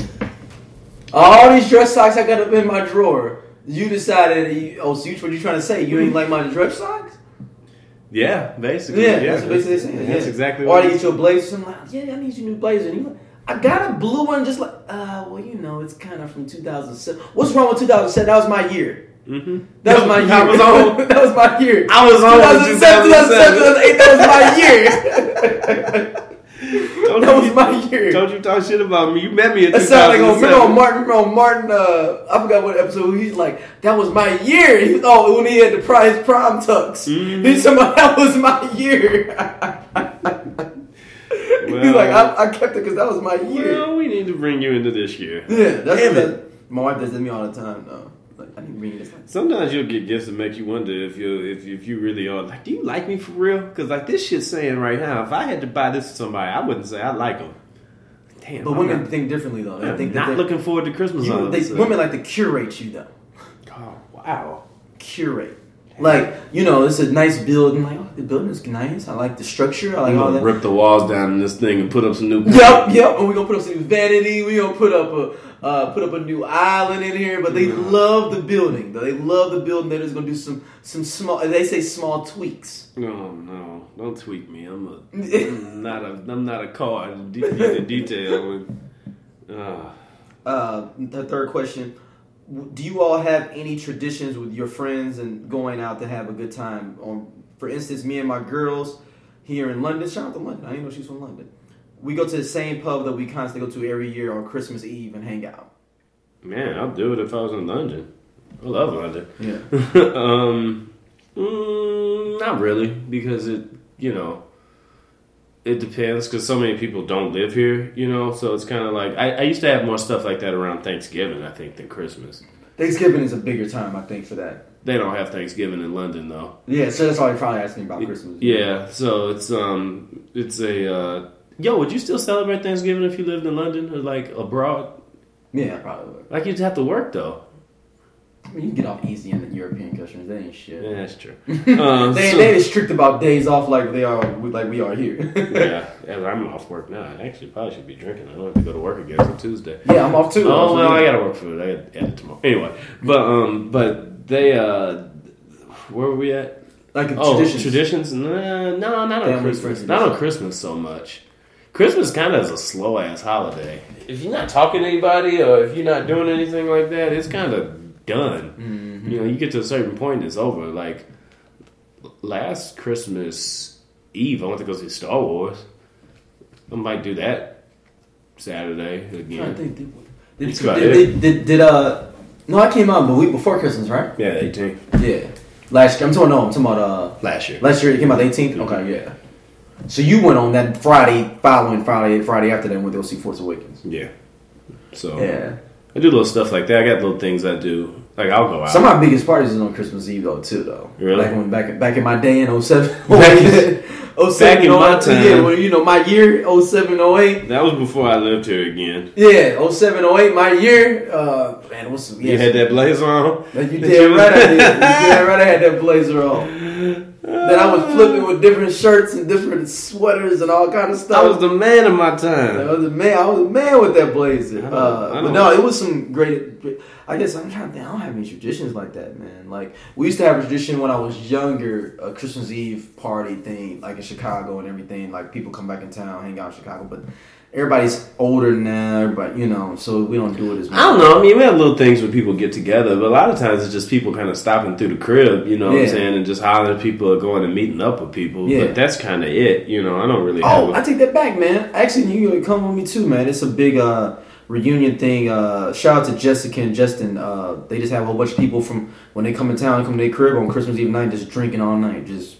All these dress socks I got up in my drawer. You decided. You, oh, so you, what you trying to say? You ain't like my dress socks? Yeah, basically. Yeah, Yeah, that's basically saying. That's yeah. exactly Or what I it get you a blazer. I'm like, yeah, I need you a new blazer. And you like, I got a blue one, just like, uh, well, you know, it's kind of from two thousand seven. What's wrong with two thousand seven? That was my year. Mm-hmm. That was my year. I was on. that was my year. I was on two thousand seven, two thousand seven, two thousand eight. That was my year. Don't That was you- my year. Don't you talk shit about me? You met me in That two sounded like thousand oh, remember on seven. Martin. Remember on Martin. Uh, I forgot what episode. He's like, that was my year. He was, oh, when he had the prize prom tux. Mhm. He's talking about that was my year. He's like, I, I kept it because that was my year. Well, we need to bring you into this year. Yeah, that's Damn that, it. my wife does that to me all the time. though. Like, I need to bring this. Sometimes you'll get gifts that make you wonder if you if if you really are like, do you like me for real? Because like this shit's saying right now, if I had to buy this to somebody, I wouldn't say I like them. Damn, But I'm women not, think differently though. They I'm think not that looking forward to Christmas. you, all of they, a sudden. women like to curate you though. Oh wow. Curate. Like, you know, it's a nice building. Like, oh, the building is nice. I like the structure. I like I'm all gonna that. rip the walls down in this thing and put up some new. Yep, yep. And we're gonna put up some new vanity. We're gonna put up a uh, put up a new island in here. But they Mm. love the building. Though. They love the building. They're just gonna do some some small. They say small tweaks. No, no, don't tweak me. I'm a, I'm not a, I'm not a card. De- de- detail. And, uh, Uh, the third question: do you all have any traditions with your friends and going out to have a good time? On, for instance, me and my girls here in London. Shout out to London. I didn't know she's from London. We go to the same pub that we constantly go to every year on Christmas Eve and hang out. man, I'll do it if I was in London. I love London. Yeah. um, mm, not really, because it, you know, it depends. Because so many people don't live here, you know. So it's kind of like I, I used to have more stuff like that around Thanksgiving, I think, than Christmas. Thanksgiving is a bigger time, I think, for that. They don't have Thanksgiving in London though. Yeah, so that's why you're probably asking about Christmas. Yeah, so it's um, it's a uh, yo. Would you still celebrate Thanksgiving if you lived in London or like abroad? Yeah, probably would. Like you'd have to work though. I mean, you can get off easy in the European countries. They ain't shit. Yeah, that's true. Um, they, so- they ain't strict about days off like they are, like we are here. yeah, yeah, I'm off work now. I actually probably should be drinking. I don't have to go to work again until Tuesday. Yeah, I'm off too. Oh well, yeah. I gotta work for it. I gotta edit tomorrow. Anyway, but um, but they uh, where were we at? Like Oh, traditions. traditions? Nah, no, not on Family Christmas. friendly Not on Christmas so much. Christmas kind of is a slow ass holiday. If you're not talking to anybody or if you're not doing anything like that, it's kind of done. Mm-hmm. You know, you get to a certain point, it's over. Like last Christmas Eve, I went to go see Star Wars. I might do that Saturday again. I think did did, did, did, did, did uh no, I came out the week before Christmas, right? Yeah, eighteenth. Yeah, last year. I'm talking no, I'm talking about uh last year. Last year it came out the eighteenth. Mm-hmm. Okay, yeah. So you went on that Friday, following Friday, Friday after that, and went to go see Force Awakens. Yeah. So yeah, I do little stuff like that. I got little things I do. Like I'll go out. Some of my biggest parties is on Christmas Eve though too though. Really? Like when back back in my day in oh seven oh seven, back in my time. Yeah, when you know my year oh seven oh eight. That was before I lived here again. Yeah, oh seven oh eight my year. Uh, man, it was some, you had that blazer on. You did right. I did. You did right. I had that blazer on. Then I was flipping with different shirts and different sweaters and all kind of stuff. I was the man of my time. I was the man. I was the man with that blazer. I uh, I but no, it was some great, great. I guess I'm trying to think. I don't have any traditions like that, man. Like we used to have a tradition when I was younger, a Christmas Eve party thing, like in Chicago and everything. Like people come back in town, hang out in Chicago, but everybody's older now, everybody, you know, so we don't do it as much. I don't know. I mean, we have little things where people get together, but a lot of times it's just people kind of stopping through the crib, you know yeah. what I'm saying, and just hollering at people or going and meeting up with people. Yeah. But that's kind of it, you know. I don't really have Oh, a- I take that back, man. Actually, you can come with me too, man. It's a big uh, reunion thing. Uh, shout out to Jessica and Justin. Uh, they just have a whole bunch of people from when they come in town, come to their crib on Christmas Eve night, just drinking all night, just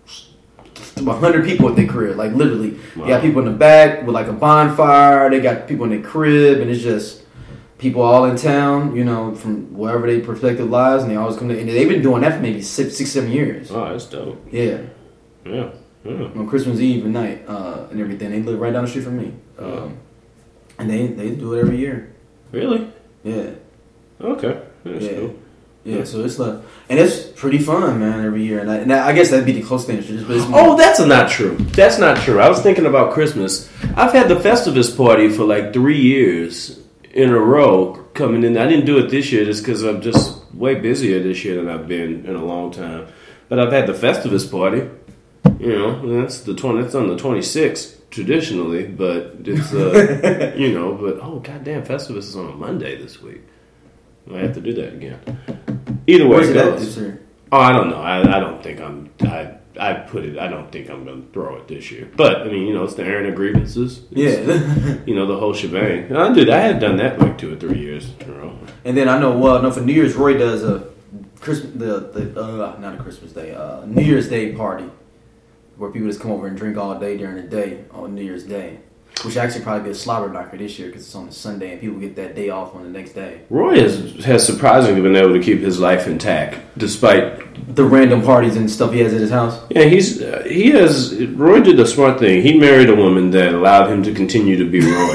a hundred people at their crib, like literally. Wow. You got people in the back with like a bonfire. They got people in their crib, and it's just people all in town, you know, from wherever their perspective lies, and they always come to. And they've been doing that for maybe six, six, seven years. Oh, that's dope. Yeah. Yeah. Yeah. On Christmas Eve and night uh, and everything, they live right down the street from me, um, yeah. and they they do it every year. Really? Yeah. Okay. That's yeah. cool. Yeah, so it's like, and it's pretty fun, man, every year. And I, and I guess that'd be the close thing. Just, but it's oh, that's not true. That's not true. I was thinking about Christmas. I've had the Festivus party for like three years in a row coming in. I didn't do it this year just because I'm just way busier this year than I've been in a long time. But I've had the Festivus party. You know, that's the twenty. That's on the twenty-sixth traditionally, but it's uh, you know. But oh, goddamn, Festivus is on a Monday this week. I have to do that again. Either way, it goes. Oh, I don't know. I, I don't think I'm. I I put it. I don't think I'm going to throw it this year. But I mean, you know, it's the airing of grievances. It's, yeah. You know, the whole shebang. I did. I had done that like two or three years in a row. And then I know. Well, no, for New Year's, Roy does a Christmas. The the uh, not a Christmas Day. Uh, New Year's Day party where people just come over and drink all day during the day on New Year's Day. Which actually probably be a slobber knocker this year because it's on a Sunday and people get that day off on the next day. Roy has, has surprisingly been able to keep his life intact despite the random parties and stuff he has at his house. Yeah, he's uh, he has. Roy did a smart thing. He married a woman that allowed him to continue to be Roy.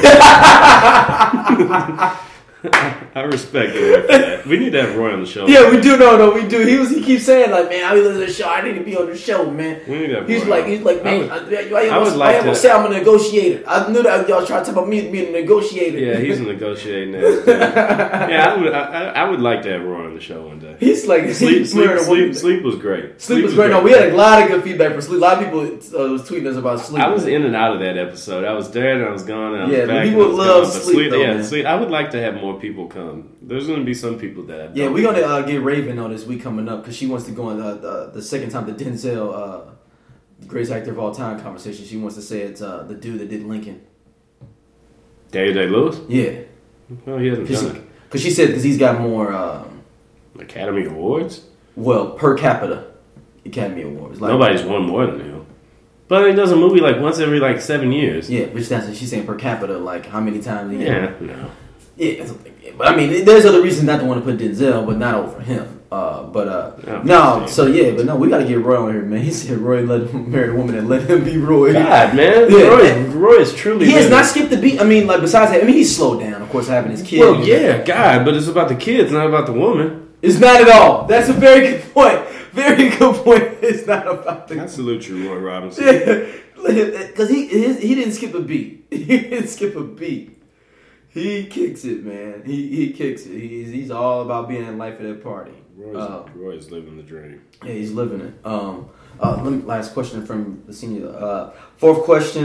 I respect Roy for that. We need to have Roy on the show. Yeah, we do. No, no, we do. He was. He keeps saying like, "Man, I be listening to the show. I need to be on the show, man." We need to have he's Roy like, on. he's like, man, I would, I, I, I, I would I, like I to say I'm a negotiator. I knew that y'all trying to talk about me being a negotiator. Yeah, he's a negotiating. Yeah, I would. I, I would like to have Roy on the show one day. He's like sleep. Sleep. Sleep, sleep was great. Sleep, sleep was great. great. No, we had a lot of good feedback for sleep. A lot of people uh, was tweeting us about sleep. I was in and out of that episode. I was there and I was gone. And I was yeah, back people love gone, sleep. sleep Though, yeah, man. sleep. I would like to have more people come. There's going to be some people that. I Yeah, we're gonna uh, get Raven on this week coming up because she wants to go on the, the, the second time the Denzel, uh, greatest actor of all time conversation. She wants to say it's uh, the dude that did Lincoln. Daniel Day-Lewis? Yeah. Well, he hasn't done it. Because she said because he's got more um, Academy Awards. Well, per capita Academy Awards. Like, nobody's won more than him. But he does a movie like once every like seven years. Yeah, which that's what she's saying per capita. Like how many times? He yeah, no. Yeah, that's what but I mean, there's other reasons not to want to put Denzel, but not over him. Uh, but uh, oh, no, so yeah, but no, we got to get Roy on here, man. He said Roy let him marry a woman and let him be Roy. God, man, yeah. Roy, Roy is truly. He has not skipped the beat. I mean, like besides that, I mean, he's slowed down, of course, having his kids. Well, yeah, God, but it's about the kids, not about the woman. It's not at all. That's a very good point. Very good point. It's not about the. I salute you, Roy Robinson. Because he his, he didn't skip a beat. He didn't skip a beat. He kicks it, man. He he kicks it. He's he's all about being in life at that party. Roy's, uh, Roy's living the dream. Yeah, he's living it. Um, uh, let me, last question from the senior. Uh, fourth question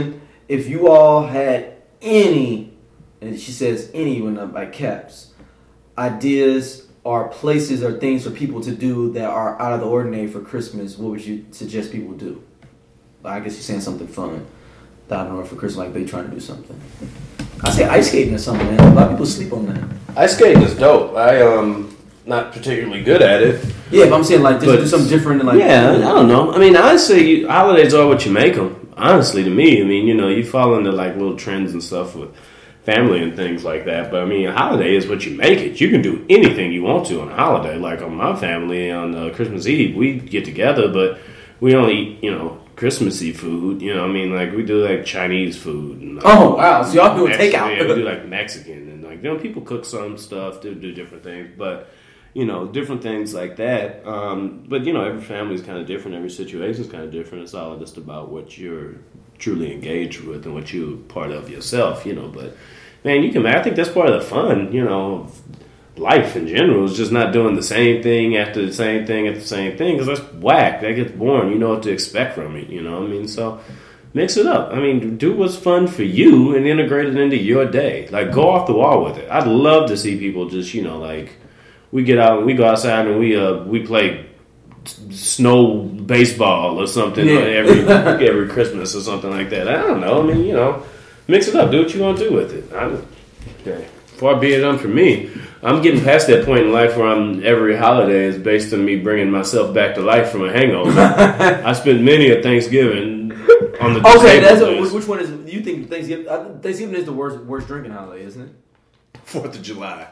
if you all had any, and she says any when I'm by caps, ideas or places or things for people to do that are out of the ordinary for Christmas, what would you suggest people do? I guess you're saying something fun. I don't know, for Christmas, like they trying to do something. I say ice skating or something, man. A lot of people sleep on that. Ice skating is dope. I um not particularly good at it. Yeah, but I'm saying like just but, do something different and like. Yeah, I don't know. I mean, I say you, holidays are what you make them. Honestly, to me, I mean, you know, you fall into like little trends and stuff with family and things like that. But I mean, a holiday is what you make it. You can do anything you want to on a holiday. Like on my family on uh, Christmas Eve, we get together, but we only eat, you know, Christmassy food, you know, I mean, like, we do, like, Chinese food. And, like, oh, wow, so y'all do a takeout. Yeah, we do, like, Mexican, and, like, you know, people cook some stuff, do, do different things, but, you know, different things like that. Um, but, you know, every family is kind of different, every situation is kind of different. It's all just about what you're truly engaged with and what you're part of yourself, you know, but, man, you can, I think that's part of the fun, you know, life in general is just not doing the same thing after the same thing after the same thing, because that's whack. That gets boring. You know what to expect from it, you know. I mean, so mix it up. I mean, do what's fun for you and integrate it into your day. Like, go off the wall with it. I'd love to see people just, you know, like, we get out and we go outside and we uh we play snow baseball or something yeah. every every Christmas or something like that. I don't know. I mean, you know, mix it up. Do what you want to do with it. I, okay. Far be it done for me. I'm getting past that point in life where I'm every holiday is based on me bringing myself back to life from a hangover. I spent many a Thanksgiving on the okay. That's a, which one is you think Thanksgiving? Thanksgiving is the worst worst drinking holiday, isn't it? Fourth of July.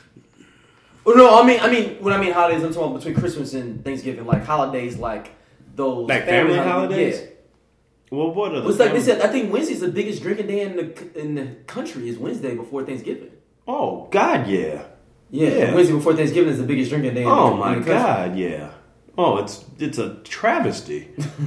Oh, no, I mean I mean when I mean holidays, I'm talking about between Christmas and Thanksgiving, like holidays like those like family, family holidays. Yeah. Well, what are the? It's like they said. I think Wednesday's the biggest drinking day in the in the country. Is Wednesday before Thanksgiving. Oh God, yeah. Yeah, yeah. Wednesday before Thanksgiving is the biggest drinking day. Oh in my the God, yeah. Oh, it's it's a travesty.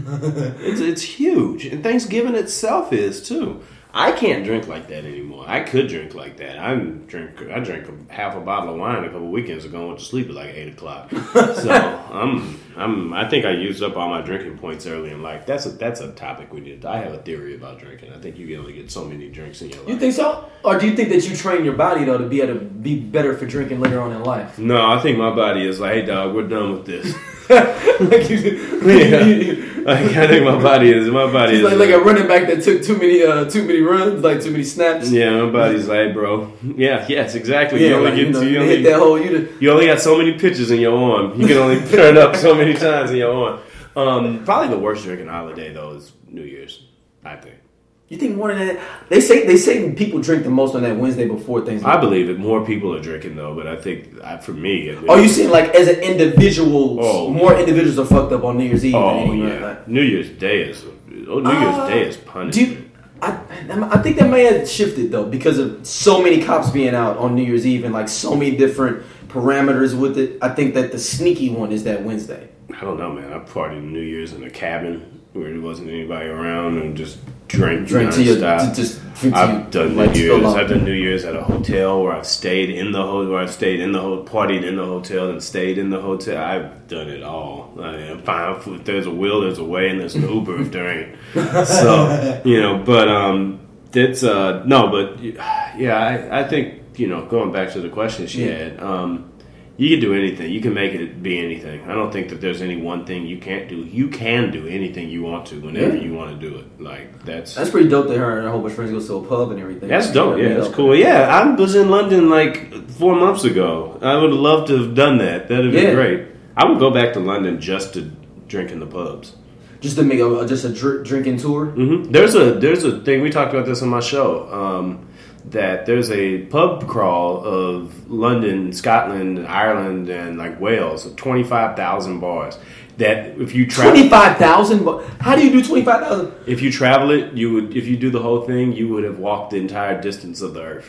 it's it's huge, and Thanksgiving itself is too. I can't drink like that anymore. I could drink like that. I drink I drank a, half a bottle of wine a couple weekends ago and went to sleep at like eight o'clock. So I'm I'm I think I used up all my drinking points early in life. That's a that's a topic we did. I have a theory about drinking. I think you can only get so many drinks in your life. You think so? Or do you think that you train your body though to be able to be better for drinking later on in life? No, I think my body is like, hey dog, we're done with this. like you, yeah. Like, I think my body is my body She's is like, like a running back that took too many uh, too many runs, like too many snaps. Yeah, my body's like, bro. Yeah, yes, exactly. Yeah, you only like, get you, know, to, you, you only, hit that hole. You, you only got so many pitches in your arm. You can only turn up so many times in your arm. Um, probably the worst drinking holiday though is New Year's. I think. You think more than that? They say they say people drink the most on that Wednesday before Thanksgiving. I believe it. More people are drinking though, but I think uh, for me, it, oh, you saying like as an individual, oh, more individuals are fucked up on New Year's Eve. Oh than yeah, like. New Year's Day is oh, New Year's uh, Day is punishment. Do you, I, I think that may have shifted though because of so many cops being out on New Year's Eve and like so many different parameters with it. I think that the sneaky one is that Wednesday. I don't know, man. I partied New Year's in a cabin where there wasn't anybody around and just drank drink to you. To just I've done New Year's. I've done New Year's at a hotel where I've stayed in the ho- where I've stayed in the ho- partied in the hotel and stayed in the hotel. I've done it all. I am fine. If there's a will, there's a way, and there's an Uber if there ain't. So you know, but um, it's uh no, but yeah, I, I think you know going back to the question she yeah. had um. You can do anything. You can make it be anything. I don't think that there's any one thing you can't do. You can do anything you want to whenever yeah. you want to do it. Like that's that's pretty dope. That her and a whole bunch of friends go to a pub and everything. That's dope. Yeah, that's cool. Yeah, I was in London like four months ago. I would have loved to have done that. That'd be yeah. great. I would go back to London just to drink in the pubs. Just to make a just a dr- drinking tour. Mm-hmm. There's a there's a thing we talked about this on my show. Um, that there's a pub crawl of London, Scotland, Ireland, and like Wales, twenty-five thousand bars. That if you travel twenty-five thousand, how do you do twenty-five thousand? If you travel it, you would. If you do the whole thing, you would have walked the entire distance of the earth,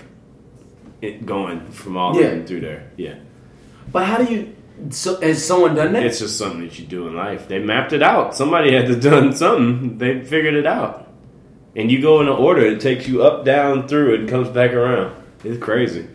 it going from all yeah. the way through there. Yeah. But how do you? So, has someone done that? It's just something that you do in life. They mapped it out. Somebody had to done something. They figured it out. And you go in an order, it takes you up, down, through it, and comes back around. It's crazy.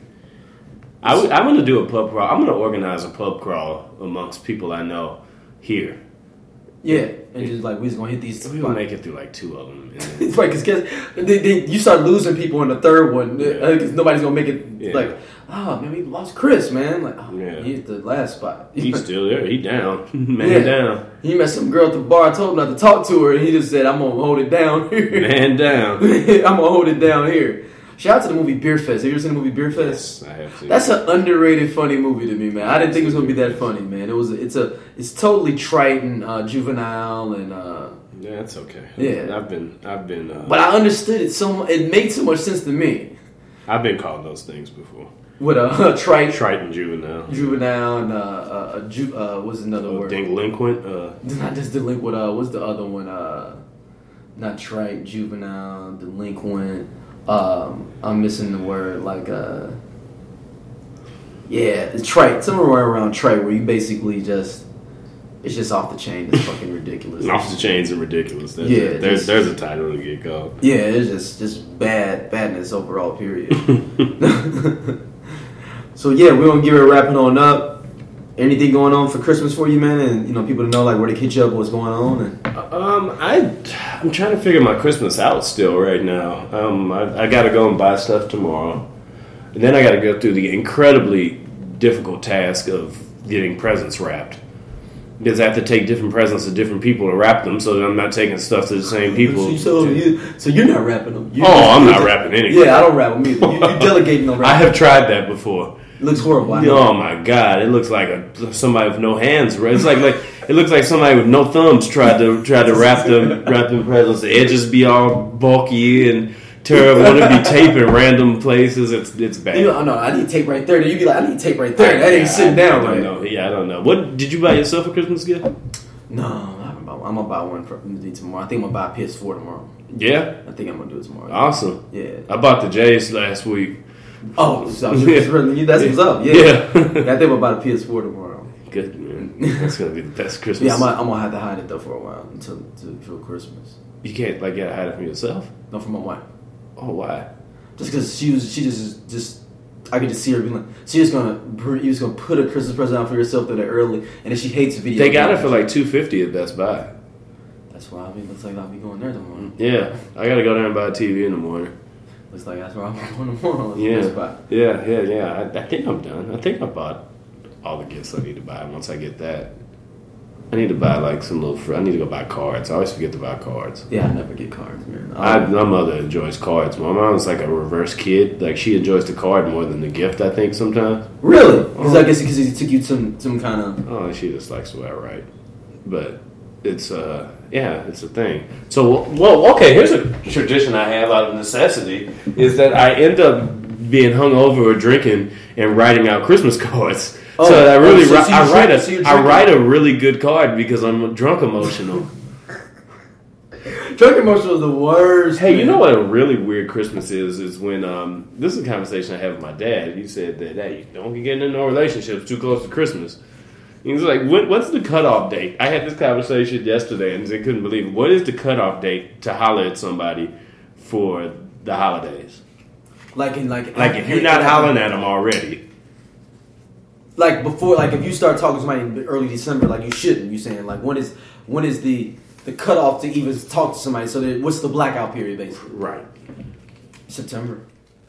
I w- I'm going to do a pub crawl. I'm going to organize a pub crawl amongst people I know here. Yeah, and just like we just gonna hit these. We gonna make it through like two of them. It's right, because they, they, you start losing people in the third one because Yeah. nobody's gonna make it. Yeah. Like, oh man, we lost Chris, man. Like, oh, Yeah. he's the last spot. He's still there. He down. Man Yeah. down. He met some girl at the bar. I told him not to talk to her, and he just said, "I'm gonna hold it down here. Man down. I'm gonna hold it down here." Shout out to the movie Beer Fest. Have you ever seen the movie Beer Fest? Yes, I have seen. That's an underrated, funny movie to me, man. I didn't think it was gonna be that funny, man. It was. It's a. It's totally trite and uh, juvenile, and. Uh, Yeah, that's okay. Yeah. I've been. I've been. Uh, but I understood it so. mu- It made so much sense to me. I've been called those things before. With a, a trite, Trite and juvenile. juvenile, and uh, uh, a ju- uh, what's another Uh, word? delinquent. Uh, Not just delinquent. Uh, what's the other one? Uh, not trite, juvenile, delinquent. Um, I'm missing the word like uh, yeah, it's trite. Somewhere around trite, where you basically just it's just off the chain. It's fucking ridiculous. off the chains and ridiculous. That's Yeah, it. There's just- there's a title to get called. Yeah, it's just just bad badness overall. Period. So yeah, we're gonna give it a wrapping on up. Anything going on for Christmas for you, man? And you know, people to know like where to hit you up, what's going on, and Um, I I'm trying to figure my Christmas out still right now. Um, I, I got to go and buy stuff tomorrow, and then I got to go through the incredibly difficult task of getting presents wrapped. Because I have to take different presents to different people to wrap them, so that I'm not taking stuff to the same people. So, you, so you're not rapping them. You, Oh, I'm not rapping anything. Yeah, I don't rap them either. You, you delegating them. I have tried that before. It looks horrible. I know. Oh my god! It looks like a somebody with no hands. Right? It's like like it looks like somebody with no thumbs tried to tried to wrap them wrap them presents. The edges be all bulky and terrible. Want to be taping random places. It's it's bad. You know, oh, no, I need tape right there. Then you be like, I need tape right there. That ain't Yeah, sitting I, down I don't right. know. Yeah, I don't know. What did you buy yourself a Christmas gift? No, I haven't bought one. I'm gonna buy one for tomorrow. I think I'm gonna buy a P S four tomorrow. Yeah, I think I'm gonna do it tomorrow. awesome. Yeah. I bought the J's last week. Oh, so that's really- that's what's up. Yeah. Yeah. I think I'm gonna buy a P S four tomorrow. Good man. That's gonna be the best Christmas. Yeah, I'm gonna, I'm gonna have to hide it though for a while until until Christmas. You can't like gotta hide it from yourself. No, from my wife. Oh, why? Just because she was, she just, just, I could just see her being like, she was gonna, br- you was gonna put a Christmas present out for yourself that early, and then she hates video. They got it games. for like two fifty at Best Buy. That's why I mean, looks like I'll be going there tomorrow. Yeah, I gotta go there and buy a T V in the morning. Looks like that's where I'm going tomorrow. Yeah, Best Buy. yeah, yeah, yeah. I, I think I'm done. I think I bought all the gifts I need to buy. Once I get that, I need to buy like some little. Fr- I need to go buy cards. I always forget to buy cards. Yeah, I never get cards, man. I, my mother enjoys cards. My mom's like a reverse kid. Like she enjoys the card more than the gift. I think sometimes. Really? Because I guess because he took you some some kind of. Oh, she just likes the way I write. But it's uh yeah, it's a thing. So well, okay. Here's a tradition I have out of necessity is that I end up being hungover or drinking and writing out Christmas cards. Oh, so I really oh, so- ri- so you I write drink- a so you're I drinking. write a really good card because I'm drunk emotional. Drunk emotional is the worst. Hey, you man. know what a really weird Christmas is? Is when um this is a conversation I have with my dad. He said that hey, don't get into no relationships too close to Christmas. He's like, what, what's the cutoff date? I had this conversation yesterday and they couldn't believe it. What is the cutoff date to holler at somebody for the holidays? Like in like Like if you're not hollering at them already. like before, like if you start talking to somebody in early December, like you shouldn't. You saying like when is when is the the cutoff to even talk to somebody? So that, what's the blackout period basically? Right. September.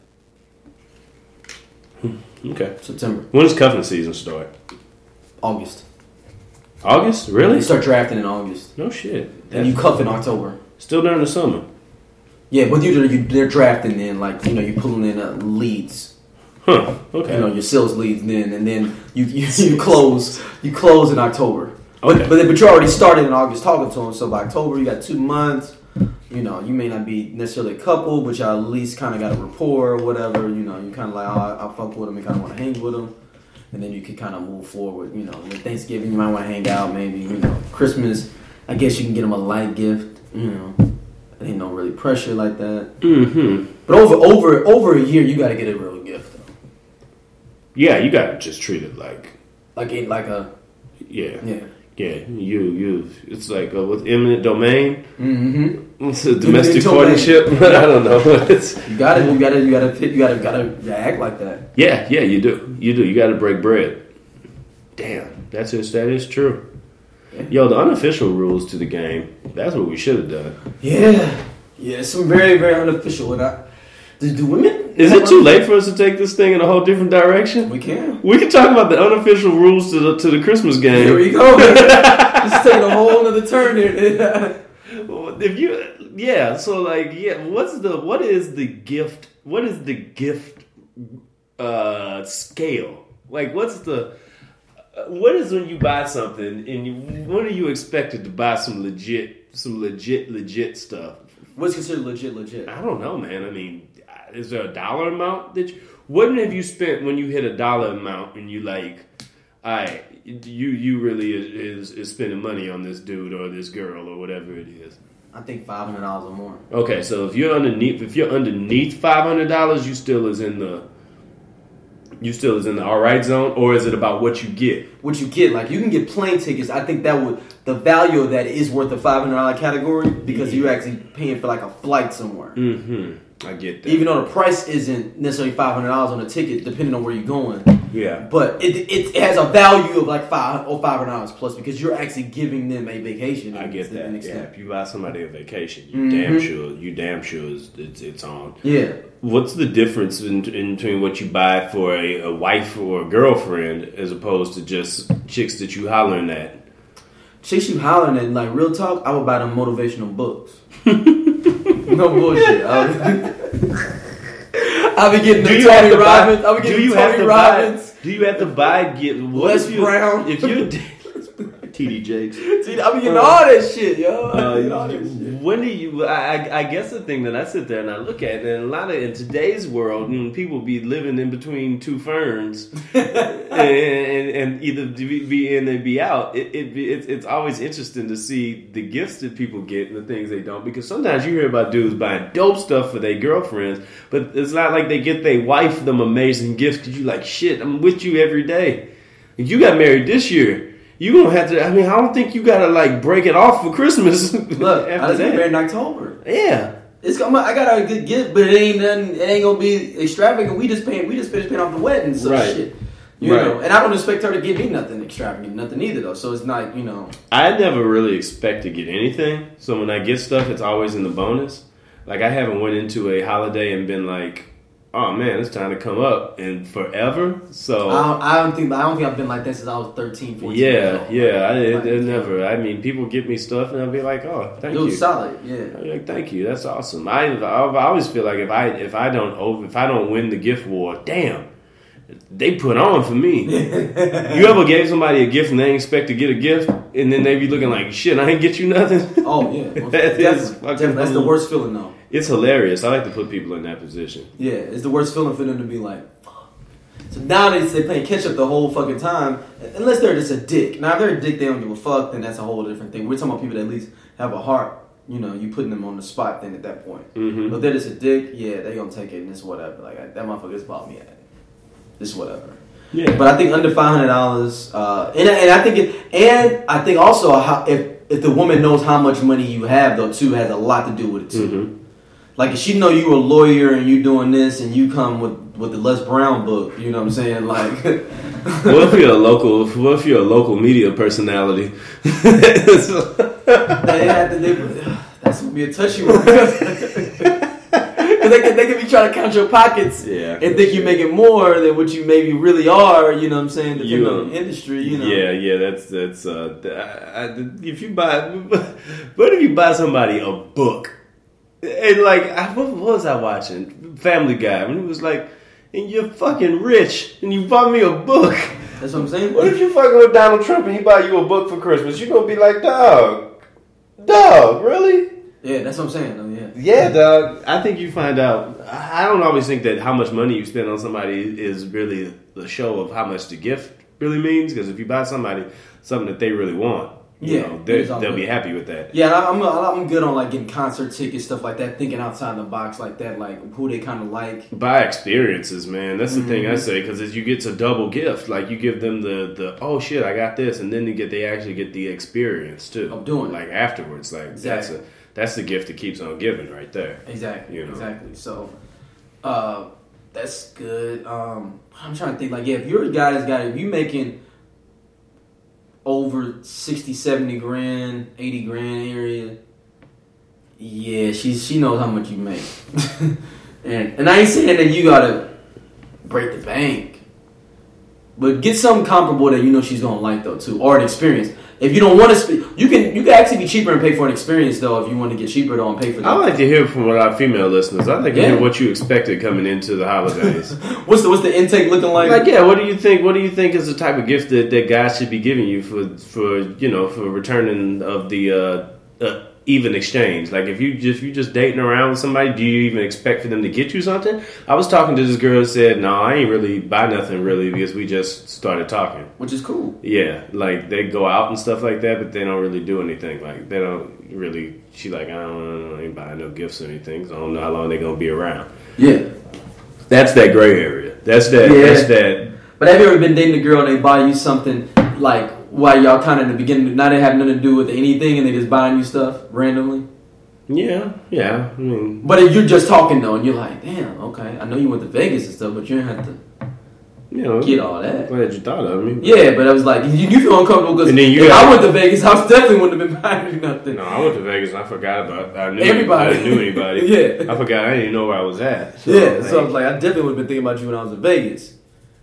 Okay. September. When does cuffing season start? August. August? Really? You start drafting in August, No shit. and you cuff in October. Still during the summer. Yeah, but you you they're drafting in like you know you pulling in uh, leads. Huh. Okay. You know your sales leads then, and then you you, you close you close in October. Okay. But but but you already started in August talking to them. So by October you got two months. You know you may not be necessarily a couple, but y'all at least kind of got a rapport or whatever. You know you kind of like oh, I, I fuck with them and kind of want to hang with them. And then you can kind of move forward. You know, with Thanksgiving you might want to hang out. Maybe you know Christmas. I guess you can get them a light gift. You know, it ain't no really pressure like that. Mm-hmm. But over over over a year, you got to get a real gift though. Yeah, you gotta just treat it like Like in like a yeah. yeah. Yeah, you you. It's like uh, with eminent domain. Mm-hmm. It's a domestic domain. partnership. I don't know. It's, You got to you got to you got to you got to got to act like that. yeah, yeah, you do. You do. You got to break bread. Damn, that's just that is true. Yo, the unofficial rules to the game. That's what we should have done. Yeah, yeah, some very very unofficial. And I, do, do women? Is it too late for us to take this thing in a whole different direction? We can. We can talk about the unofficial rules to the to the Christmas game. Here we go. This is taking a whole other turn here. If you, yeah, so like, yeah, what's the what is the gift? What is the gift uh, scale? Like, what's the what is when you buy something and you when are you expected to buy some legit, some legit, legit stuff? What's considered legit, legit? I don't know, man. I mean, is there a dollar amount that you, what have you spent when you hit a dollar amount and you like, all right, you you really is, is is spending money on this dude or this girl or whatever it is? I think five hundred dollars or more. Okay, so if you're underneath, if you're underneath five hundred dollars, you still is in the, you still is in the all right zone, or is it about what you get? What you get, like you can get plane tickets. I think that would the value of that is worth the five hundred dollar category because Yeah. you're actually paying for like a flight somewhere. Mm-hmm. I get that. Even though the price isn't necessarily five hundred dollars on a ticket, depending on where you're going. Yeah. But it, it it has a value of like five or five hundred dollars plus because you're actually giving them a vacation. I get to an that. extent. Yeah, if you buy somebody a vacation, you Mhm. damn sure, you damn sure it's it's, it's on. Yeah. What's the difference in, in between what you buy for a, a wife or a girlfriend as opposed to just chicks that you hollering at? Chicks you hollering at, like real talk, I would buy them motivational books. No bullshit. I would, I be getting Do the you have Tony to buy? Robbins. I be Do getting you have Tony to Robbins. buy? Do you have to buy? Get what Les if you, Brown. If you T D Jakes. See, I be getting all that shit, yo. I be getting all Uh, that shit. when do you? I, I- I guess the thing that I sit there and I look at, and a lot of in today's world, mm, people be living in between two ferns, and, and, and either be, be in and be out. It, it be, it's it's always interesting to see the gifts that people get and the things they don't, because sometimes you hear about dudes buying dope stuff for their girlfriends, but it's not like they get their wife them amazing gifts because you like shit. I'm with you every day. You got married this year. You gonna have to. I mean, I don't think you gotta like break it off for Christmas. Look, I after just got that. married in October. Yeah, It's gonna, I got a good gift, but it ain't nothing. It ain't gonna be extravagant. We just paying. We just finished paying off the wedding, so Right. shit. You Right. know, and I don't expect her to give me nothing extravagant, nothing either though. So it's not, you know. I never really expect to get anything. So when I get stuff, it's always in the bonus. Like I haven't went into a holiday and been like, "Oh man, it's time to come up," in forever. So I don't, I don't think. I don't think I've been like that since I was thirteen, fourteen. years yeah, old. yeah, I it, Like, it never. I mean, people give me stuff and I'll be like, "Oh, thank It you." was solid. Yeah. I'm like, thank you, that's awesome. I, I I always feel like if I if I don't over if I don't win the gift war, damn, they put on for me. You ever gave somebody a gift and they ain't expect to get a gift, and then they be looking like, shit, I ain't get you nothing? Oh yeah. Well, That that's, is fucking that's, that's the worst feeling though. It's hilarious. I like to put people in that position. Yeah, it's the worst feeling for them to be like, fuck. So now they they playing catch up the whole fucking time, unless they're just a dick. Now if they're a dick, they don't give a fuck. Then that's a whole different thing. We're talking about people that at least have a heart. You know, you putting them on the spot. Then at that point, Mhm. but if they're just a dick, yeah, they gonna take it and it's whatever. Like that motherfucker just bought me at. It's whatever. Yeah, But I think under five hundred dollars, uh, and and I think it, and I think also how if if the woman knows how much money you have though too has a lot to do with it too. Mhm. Like if she know you a lawyer and you doing this and you come with, with the Les Brown book, you know what I'm saying? Like, What if you're a local? What if you're a local media personality? they have to, they, that's gonna be a touchy one. Because they can, they can be trying to count your pockets Yeah, and think you're making more than what you maybe really are. You know what I'm saying? Depending You, on the industry, you know. Yeah, yeah, that's that's. Uh, I, I, if you buy, what if you buy somebody a book? And like, I, what was I watching? Family Guy, and he was like, "And you're fucking rich, and you bought me a book." That's what I'm saying. What if you fucking with Donald Trump and he buy you a book for Christmas? You gonna be like, "Dog, dog, really?" Yeah, that's what I'm saying. Though, yeah. Yeah, dog. I think you find out. I don't always think that how much money you spend on somebody is really the show of how much the gift really means. Because if you buy somebody something that they really want, you Yeah, know, they, it's all they'll be good. happy with that. Yeah, and I'm I'm good on like getting concert tickets, stuff like that. Thinking outside the box like that, like who they kind of like. Buy experiences, man. That's the Mm-hmm. thing I say, because you get a double gift. Like you give them the, the oh shit, I got this, and then they get they actually get the experience too Of doing it. like afterwards. Like Exactly. that's a that's the gift that keeps on giving right there. Exactly. You know. Exactly. So, uh, that's good. Um, I'm trying to think. Like, yeah, if you're a guy that's got, if you making, over sixty, seventy grand, eighty grand area, yeah, she she knows how much you make. and and I ain't saying that you gotta break the bank, but get something comparable that you know she's gonna like though too, or an experience. If you don't want to, sp- you can you can actually be cheaper and pay for an experience though. If you want to get cheaper though and pay for that. I like to hear from our female listeners. I like to Yeah. hear what you expected coming into the holidays. what's the what's the intake looking like? Like, yeah, what do you think? What do you think is the type of gift that, that guys should be giving you for for you know for returning of the uh, uh, even exchange? Like, if you just you just dating around with somebody, do you even expect for them to get you something? I was talking to this girl who said, "No, I ain't really buy nothing really because we just started talking." Which is cool. Yeah, like they go out and stuff like that, but they don't really do anything. Like they don't really. She like, I don't know, I ain't buying no gifts or anything. So I don't know how long they're gonna be around. Yeah, that's that gray area. That's that. Yeah. That's that. But have you ever been dating a girl and they buy you something like while y'all kind of in the beginning, not they have nothing to do with anything, and they just buying you stuff randomly? Yeah, yeah. I mean, but if you're just talking though, and you're like, damn, okay, I know you went to Vegas and stuff, but you didn't have to. You know, get all that. Glad you thought of me. Yeah, but I was like, you, you feel uncomfortable because if got, I went to Vegas, I definitely wouldn't have been buying you nothing. No, I went to Vegas and I forgot about. I knew everybody. I didn't knew anybody. Yeah, I forgot. I didn't even know where I was at. So, yeah, like, so I was like, I definitely would have been thinking about you when I was in Vegas.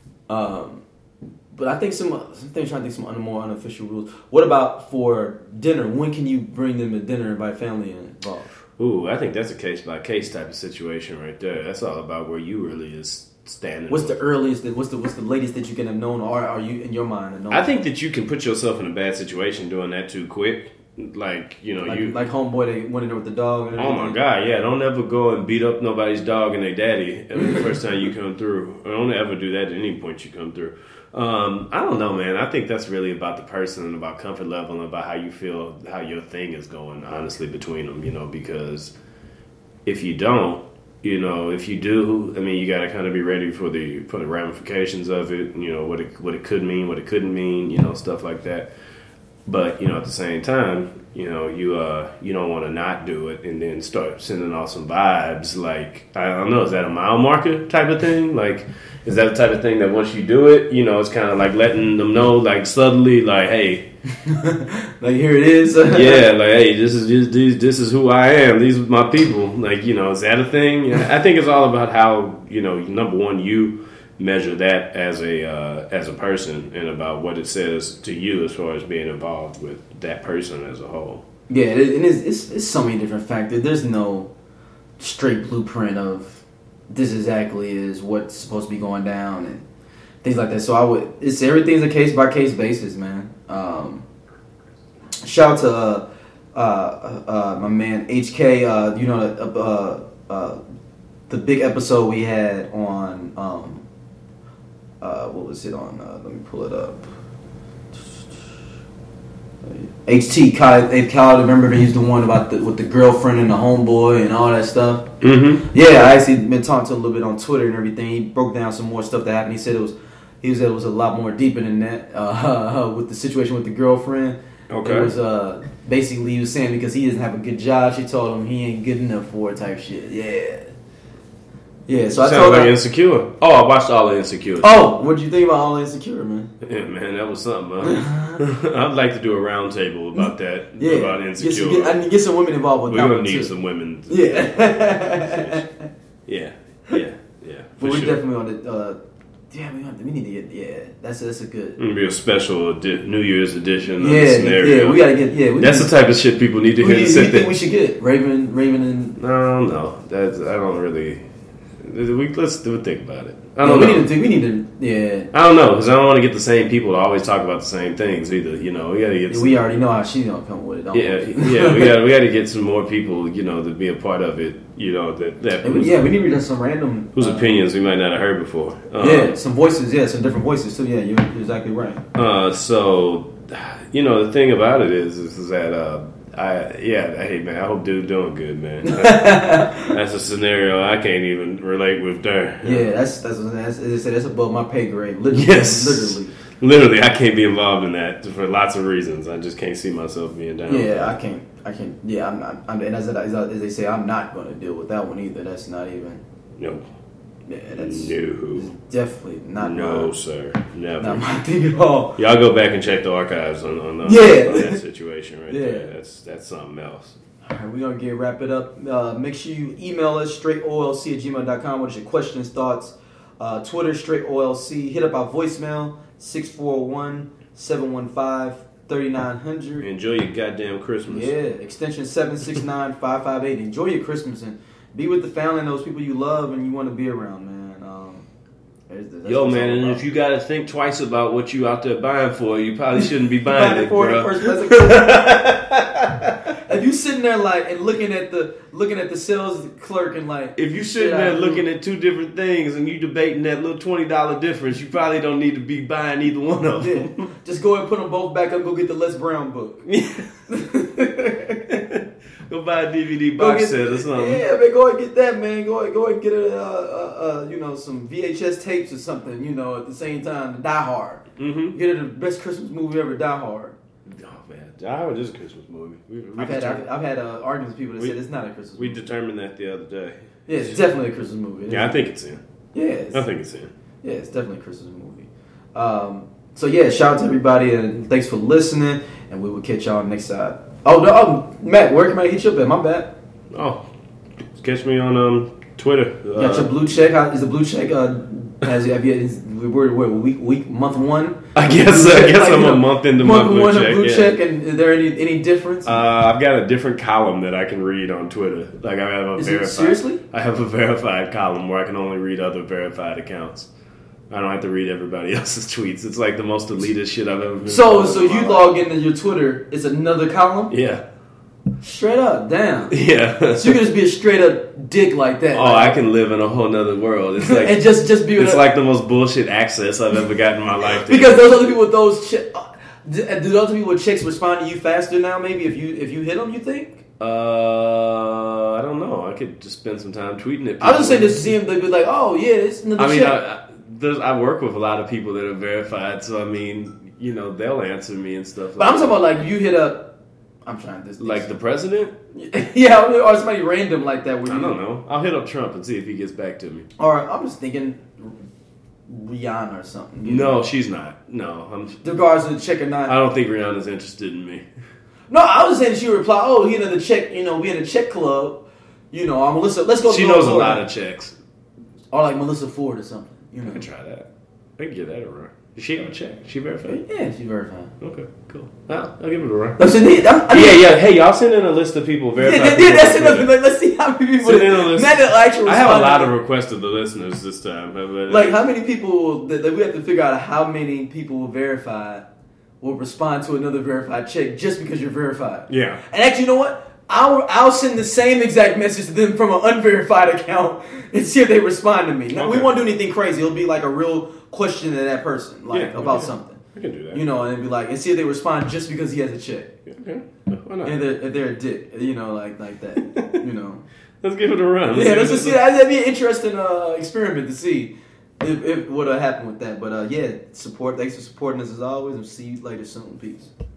Um, but I think some. I'm trying to think some more unofficial rules. What about for dinner? When can you bring them to dinner, invite family involved? Ooh, I think that's a case by case type of situation right there. That's all about where you really is. Standing what's the earliest that what's the what's the latest that you can have known, or are you in your mind known? I think that you can put yourself in a bad situation doing that too quick. Like, you know, like, you like homeboy they went in there with the dog and oh my god, yeah, don't ever go and beat up nobody's dog and their daddy the first time you come through. Or don't ever do that at any point you come through. Um, I don't know, man. I think that's really about the person and about comfort level and about how you feel, how your thing is going, honestly, between them, you know, because if you don't, you know, if you do, I mean, you got to kind of be ready for the for the ramifications of it. You know, what it what it could mean, what it couldn't mean. You know, stuff like that. But you know, at the same time, you know, you uh you don't want to not do it and then start sending off some vibes. Like, I don't know, is that a mile marker type of thing? Like, is that the type of thing that once you do it, you know, it's kind of like letting them know, like subtly, like, hey. like here it is. yeah, like hey, this is just, this, this is who I am. These are my people. Like, you know, is that a thing? Yeah, I think it's all about how, you know, number one, you measure that as a uh, as a person, and about what it says to you as far as being involved with that person as a whole. Yeah, it, it is. It's, it's so many different factors. There's no straight blueprint of this exactly is what's supposed to be going down and things like that. So I would. It's everything's a case by case basis, man. Um, shout out to uh, uh, uh, my man H K. Uh, you know, uh, uh, the big episode we had on um, uh, what was it on? Uh, let me pull it up. H T Khaled, Khaled, remember he's the one about the with the girlfriend and the homeboy and all that stuff. Mm-hmm. Yeah, I actually been talking to him a little bit on Twitter and everything. He broke down some more stuff that happened. He said it was. He said it was a lot more deeper than that uh, with the situation with the girlfriend. Okay. It was uh, basically he was saying because he doesn't have a good job, she told him he ain't good enough for it type shit. Yeah. Yeah, so Sounds I told like her. Insecure. Oh, I watched all the Insecure. Oh, what did you think about All Insecure, man? Yeah, man, that was something. Huh? I'd like to do a round table about that. Yeah. About Insecure. Get some, get, I need to get some women involved with We're that gonna one need too. some women. Yeah. yeah. Yeah. Yeah. But we're sure. definitely on the. Uh, yeah, we, have to, we need to get. Yeah, that's that's a good. It'll be a special edi- New Year's edition. Yeah, of the scenario. yeah, we gotta get. Yeah, we that's need, the type of shit people need to we, hear. you To sit think there. we should get Raven, Raven, and No, no, that's I don't really. We let's do think about it. I yeah, don't we know. need to. think- We need to. Yeah, I don't know because I don't want to get the same people to always talk about the same things either. You know, we got to get. Some, we already know how she's gonna come with it. Don't yeah, we? yeah, we got we got to get some more people. You know, to be a part of it. You know that that. And we- yeah, we need to do some random. whose uh, opinions we might not have heard before. Um, Yeah, some voices. Yeah, some different voices too. Yeah, you're, you're exactly right. Uh, so, you know, the thing about it is, is that, uh, I, yeah, hey, man, I hope dude doing good, man. That's, that's a scenario I can't even relate with there. Yeah, that's that's that's, as I said, that's above my pay grade. Literally, Yes. literally. Literally, I can't be involved in that for lots of reasons. I just can't see myself being down. Yeah, I can't. I can't. Yeah, I'm not. I'm, and as, I- as, I- as they say, I'm not going to deal with that one either. That's not even. Nope. Yeah, that's No. definitely not No, my, sir. Never. not my thing at all. Y'all go back and check the archives on, on, uh, Yeah. on that situation right Yeah. there. That's that's something else. All right, we're going to get wrap it up. Uh, make sure you email us, straight O L C at gmail dot com. What is your questions, thoughts? Uh, Twitter, straight O L C. Hit up our voicemail, six four one, seven one five, three nine zero zero. Enjoy your goddamn Christmas. Yeah, extension seven six nine, five five eight. Enjoy your Christmas and be with the family and those people you love and you want to be around, man. Um, that's, that's Yo, what it's man, all and about. if you got to think twice about what you out there buying for, you probably shouldn't be buying Buying it, for the bro. first present. If you sitting there like and looking at the looking at the sales clerk and like, If you sitting shit, there I- looking at two different things and you debating that little twenty dollar difference, you probably don't need to be buying either one of yeah, them. just go and put them both back up. Go get the Les Brown book. Go buy a D V D Go box get- set or something. Yeah, man, go and get that, man. Go and go and get a, uh, uh, uh, you know, some V H S tapes or something. You know, at the same time, Die Hard. Mm-hmm. Get it the best Christmas movie ever, Die Hard. Oh, man. Die Hard is a Christmas movie. We, we I've had determined, I've, I've had uh, arguments with people that We- said it's not a Christmas we movie. determined that the other day. Yeah, it's definitely a Christmas movie. It Yeah, I is. think it's in. Yeah, it's, I think it's in. yeah, it's definitely a Christmas movie. Um, so yeah, shout out to everybody and thanks for listening. And we will catch y'all next time. Oh no, oh, Matt, where can I hit you up at? My bad. Oh, catch me on um, Twitter. You got your Uh, blue check. How, is the blue check? Uh, has have you? Is, we're, we're week week month one. I guess Blue I check, guess like, I'm you a know, month into my month blue one check. of blue yeah. check. And is there any any difference? Uh, I've got a different column that I can read on Twitter. Like I have a Is it verified. seriously? I have a verified column where I can only read other verified accounts. I don't have to read everybody else's tweets. It's like the most elitist shit I've ever been. so involved so in my you life. log into your Twitter. It's another column. Yeah, Straight up, damn. yeah. So you can just be a straight up dick like that. Oh, like, I can live in a whole nother world. It's like and just just be with it's a- like the most bullshit access I've ever gotten in my life. because those other people with those che- uh, do do those other people with chicks respond to you faster now? Maybe if you if you hit them, you think? Uh, I don't know. I could just spend some time tweeting it. I was just saying to see them, they'd be like, oh yeah, it's another I mean, chick. I, I, there's, I work with a lot of people that are verified, so I mean, you know, they'll answer me and stuff. But I'm talking about like you hit up. I'm trying this. like the president. yeah, or somebody random like that. Where I you, don't know. I'll hit up Trump and see if he gets back to me. Or I'm just thinking Rihanna or something. you No, know? she's not. No, I'm. Regards to the chick or not. I don't think Rihanna's interested in me. No, I was saying she would reply, oh, you know, the check, you know, we in a check club. You know, I'm Melissa. Let's go. She to knows a Florida. lot of checks. Or like Melissa Ford or something. You I know. can try that. I can get that a run. Does she have a check? She verified? Yeah, she's verified. Okay, cool. Well, I'll give it a run. No, so they- I'm- I mean, Yeah, yeah. Hey, y'all send in a list of people Yeah, verified. yeah, yeah, people that's on enough. Twitter. Like, let's see how many people. Send in a list. Not that actually I have a responded. lot of requests of the listeners this time. but- but- Like, how many people that, that we have to figure out how many people verified will respond to another verified check just because you're verified. Yeah. And actually, you know what? I'll I'll send the same exact message to them from an unverified account and see if they respond to me. Now, we Okay. won't do anything crazy. It'll be like a real question to that person, like Yeah, about okay. something. I can do that. You know, and be like, and see if they respond just because he has a check. Okay. Why not? And they're, if they're a dick, you know, like like that. You know. Let's give it a run. Yeah, let's what just see. this- That'd be an interesting uh, experiment to see if, if what would happen with that. But uh, yeah, support. Thanks for supporting us as always, and see you later soon. Peace.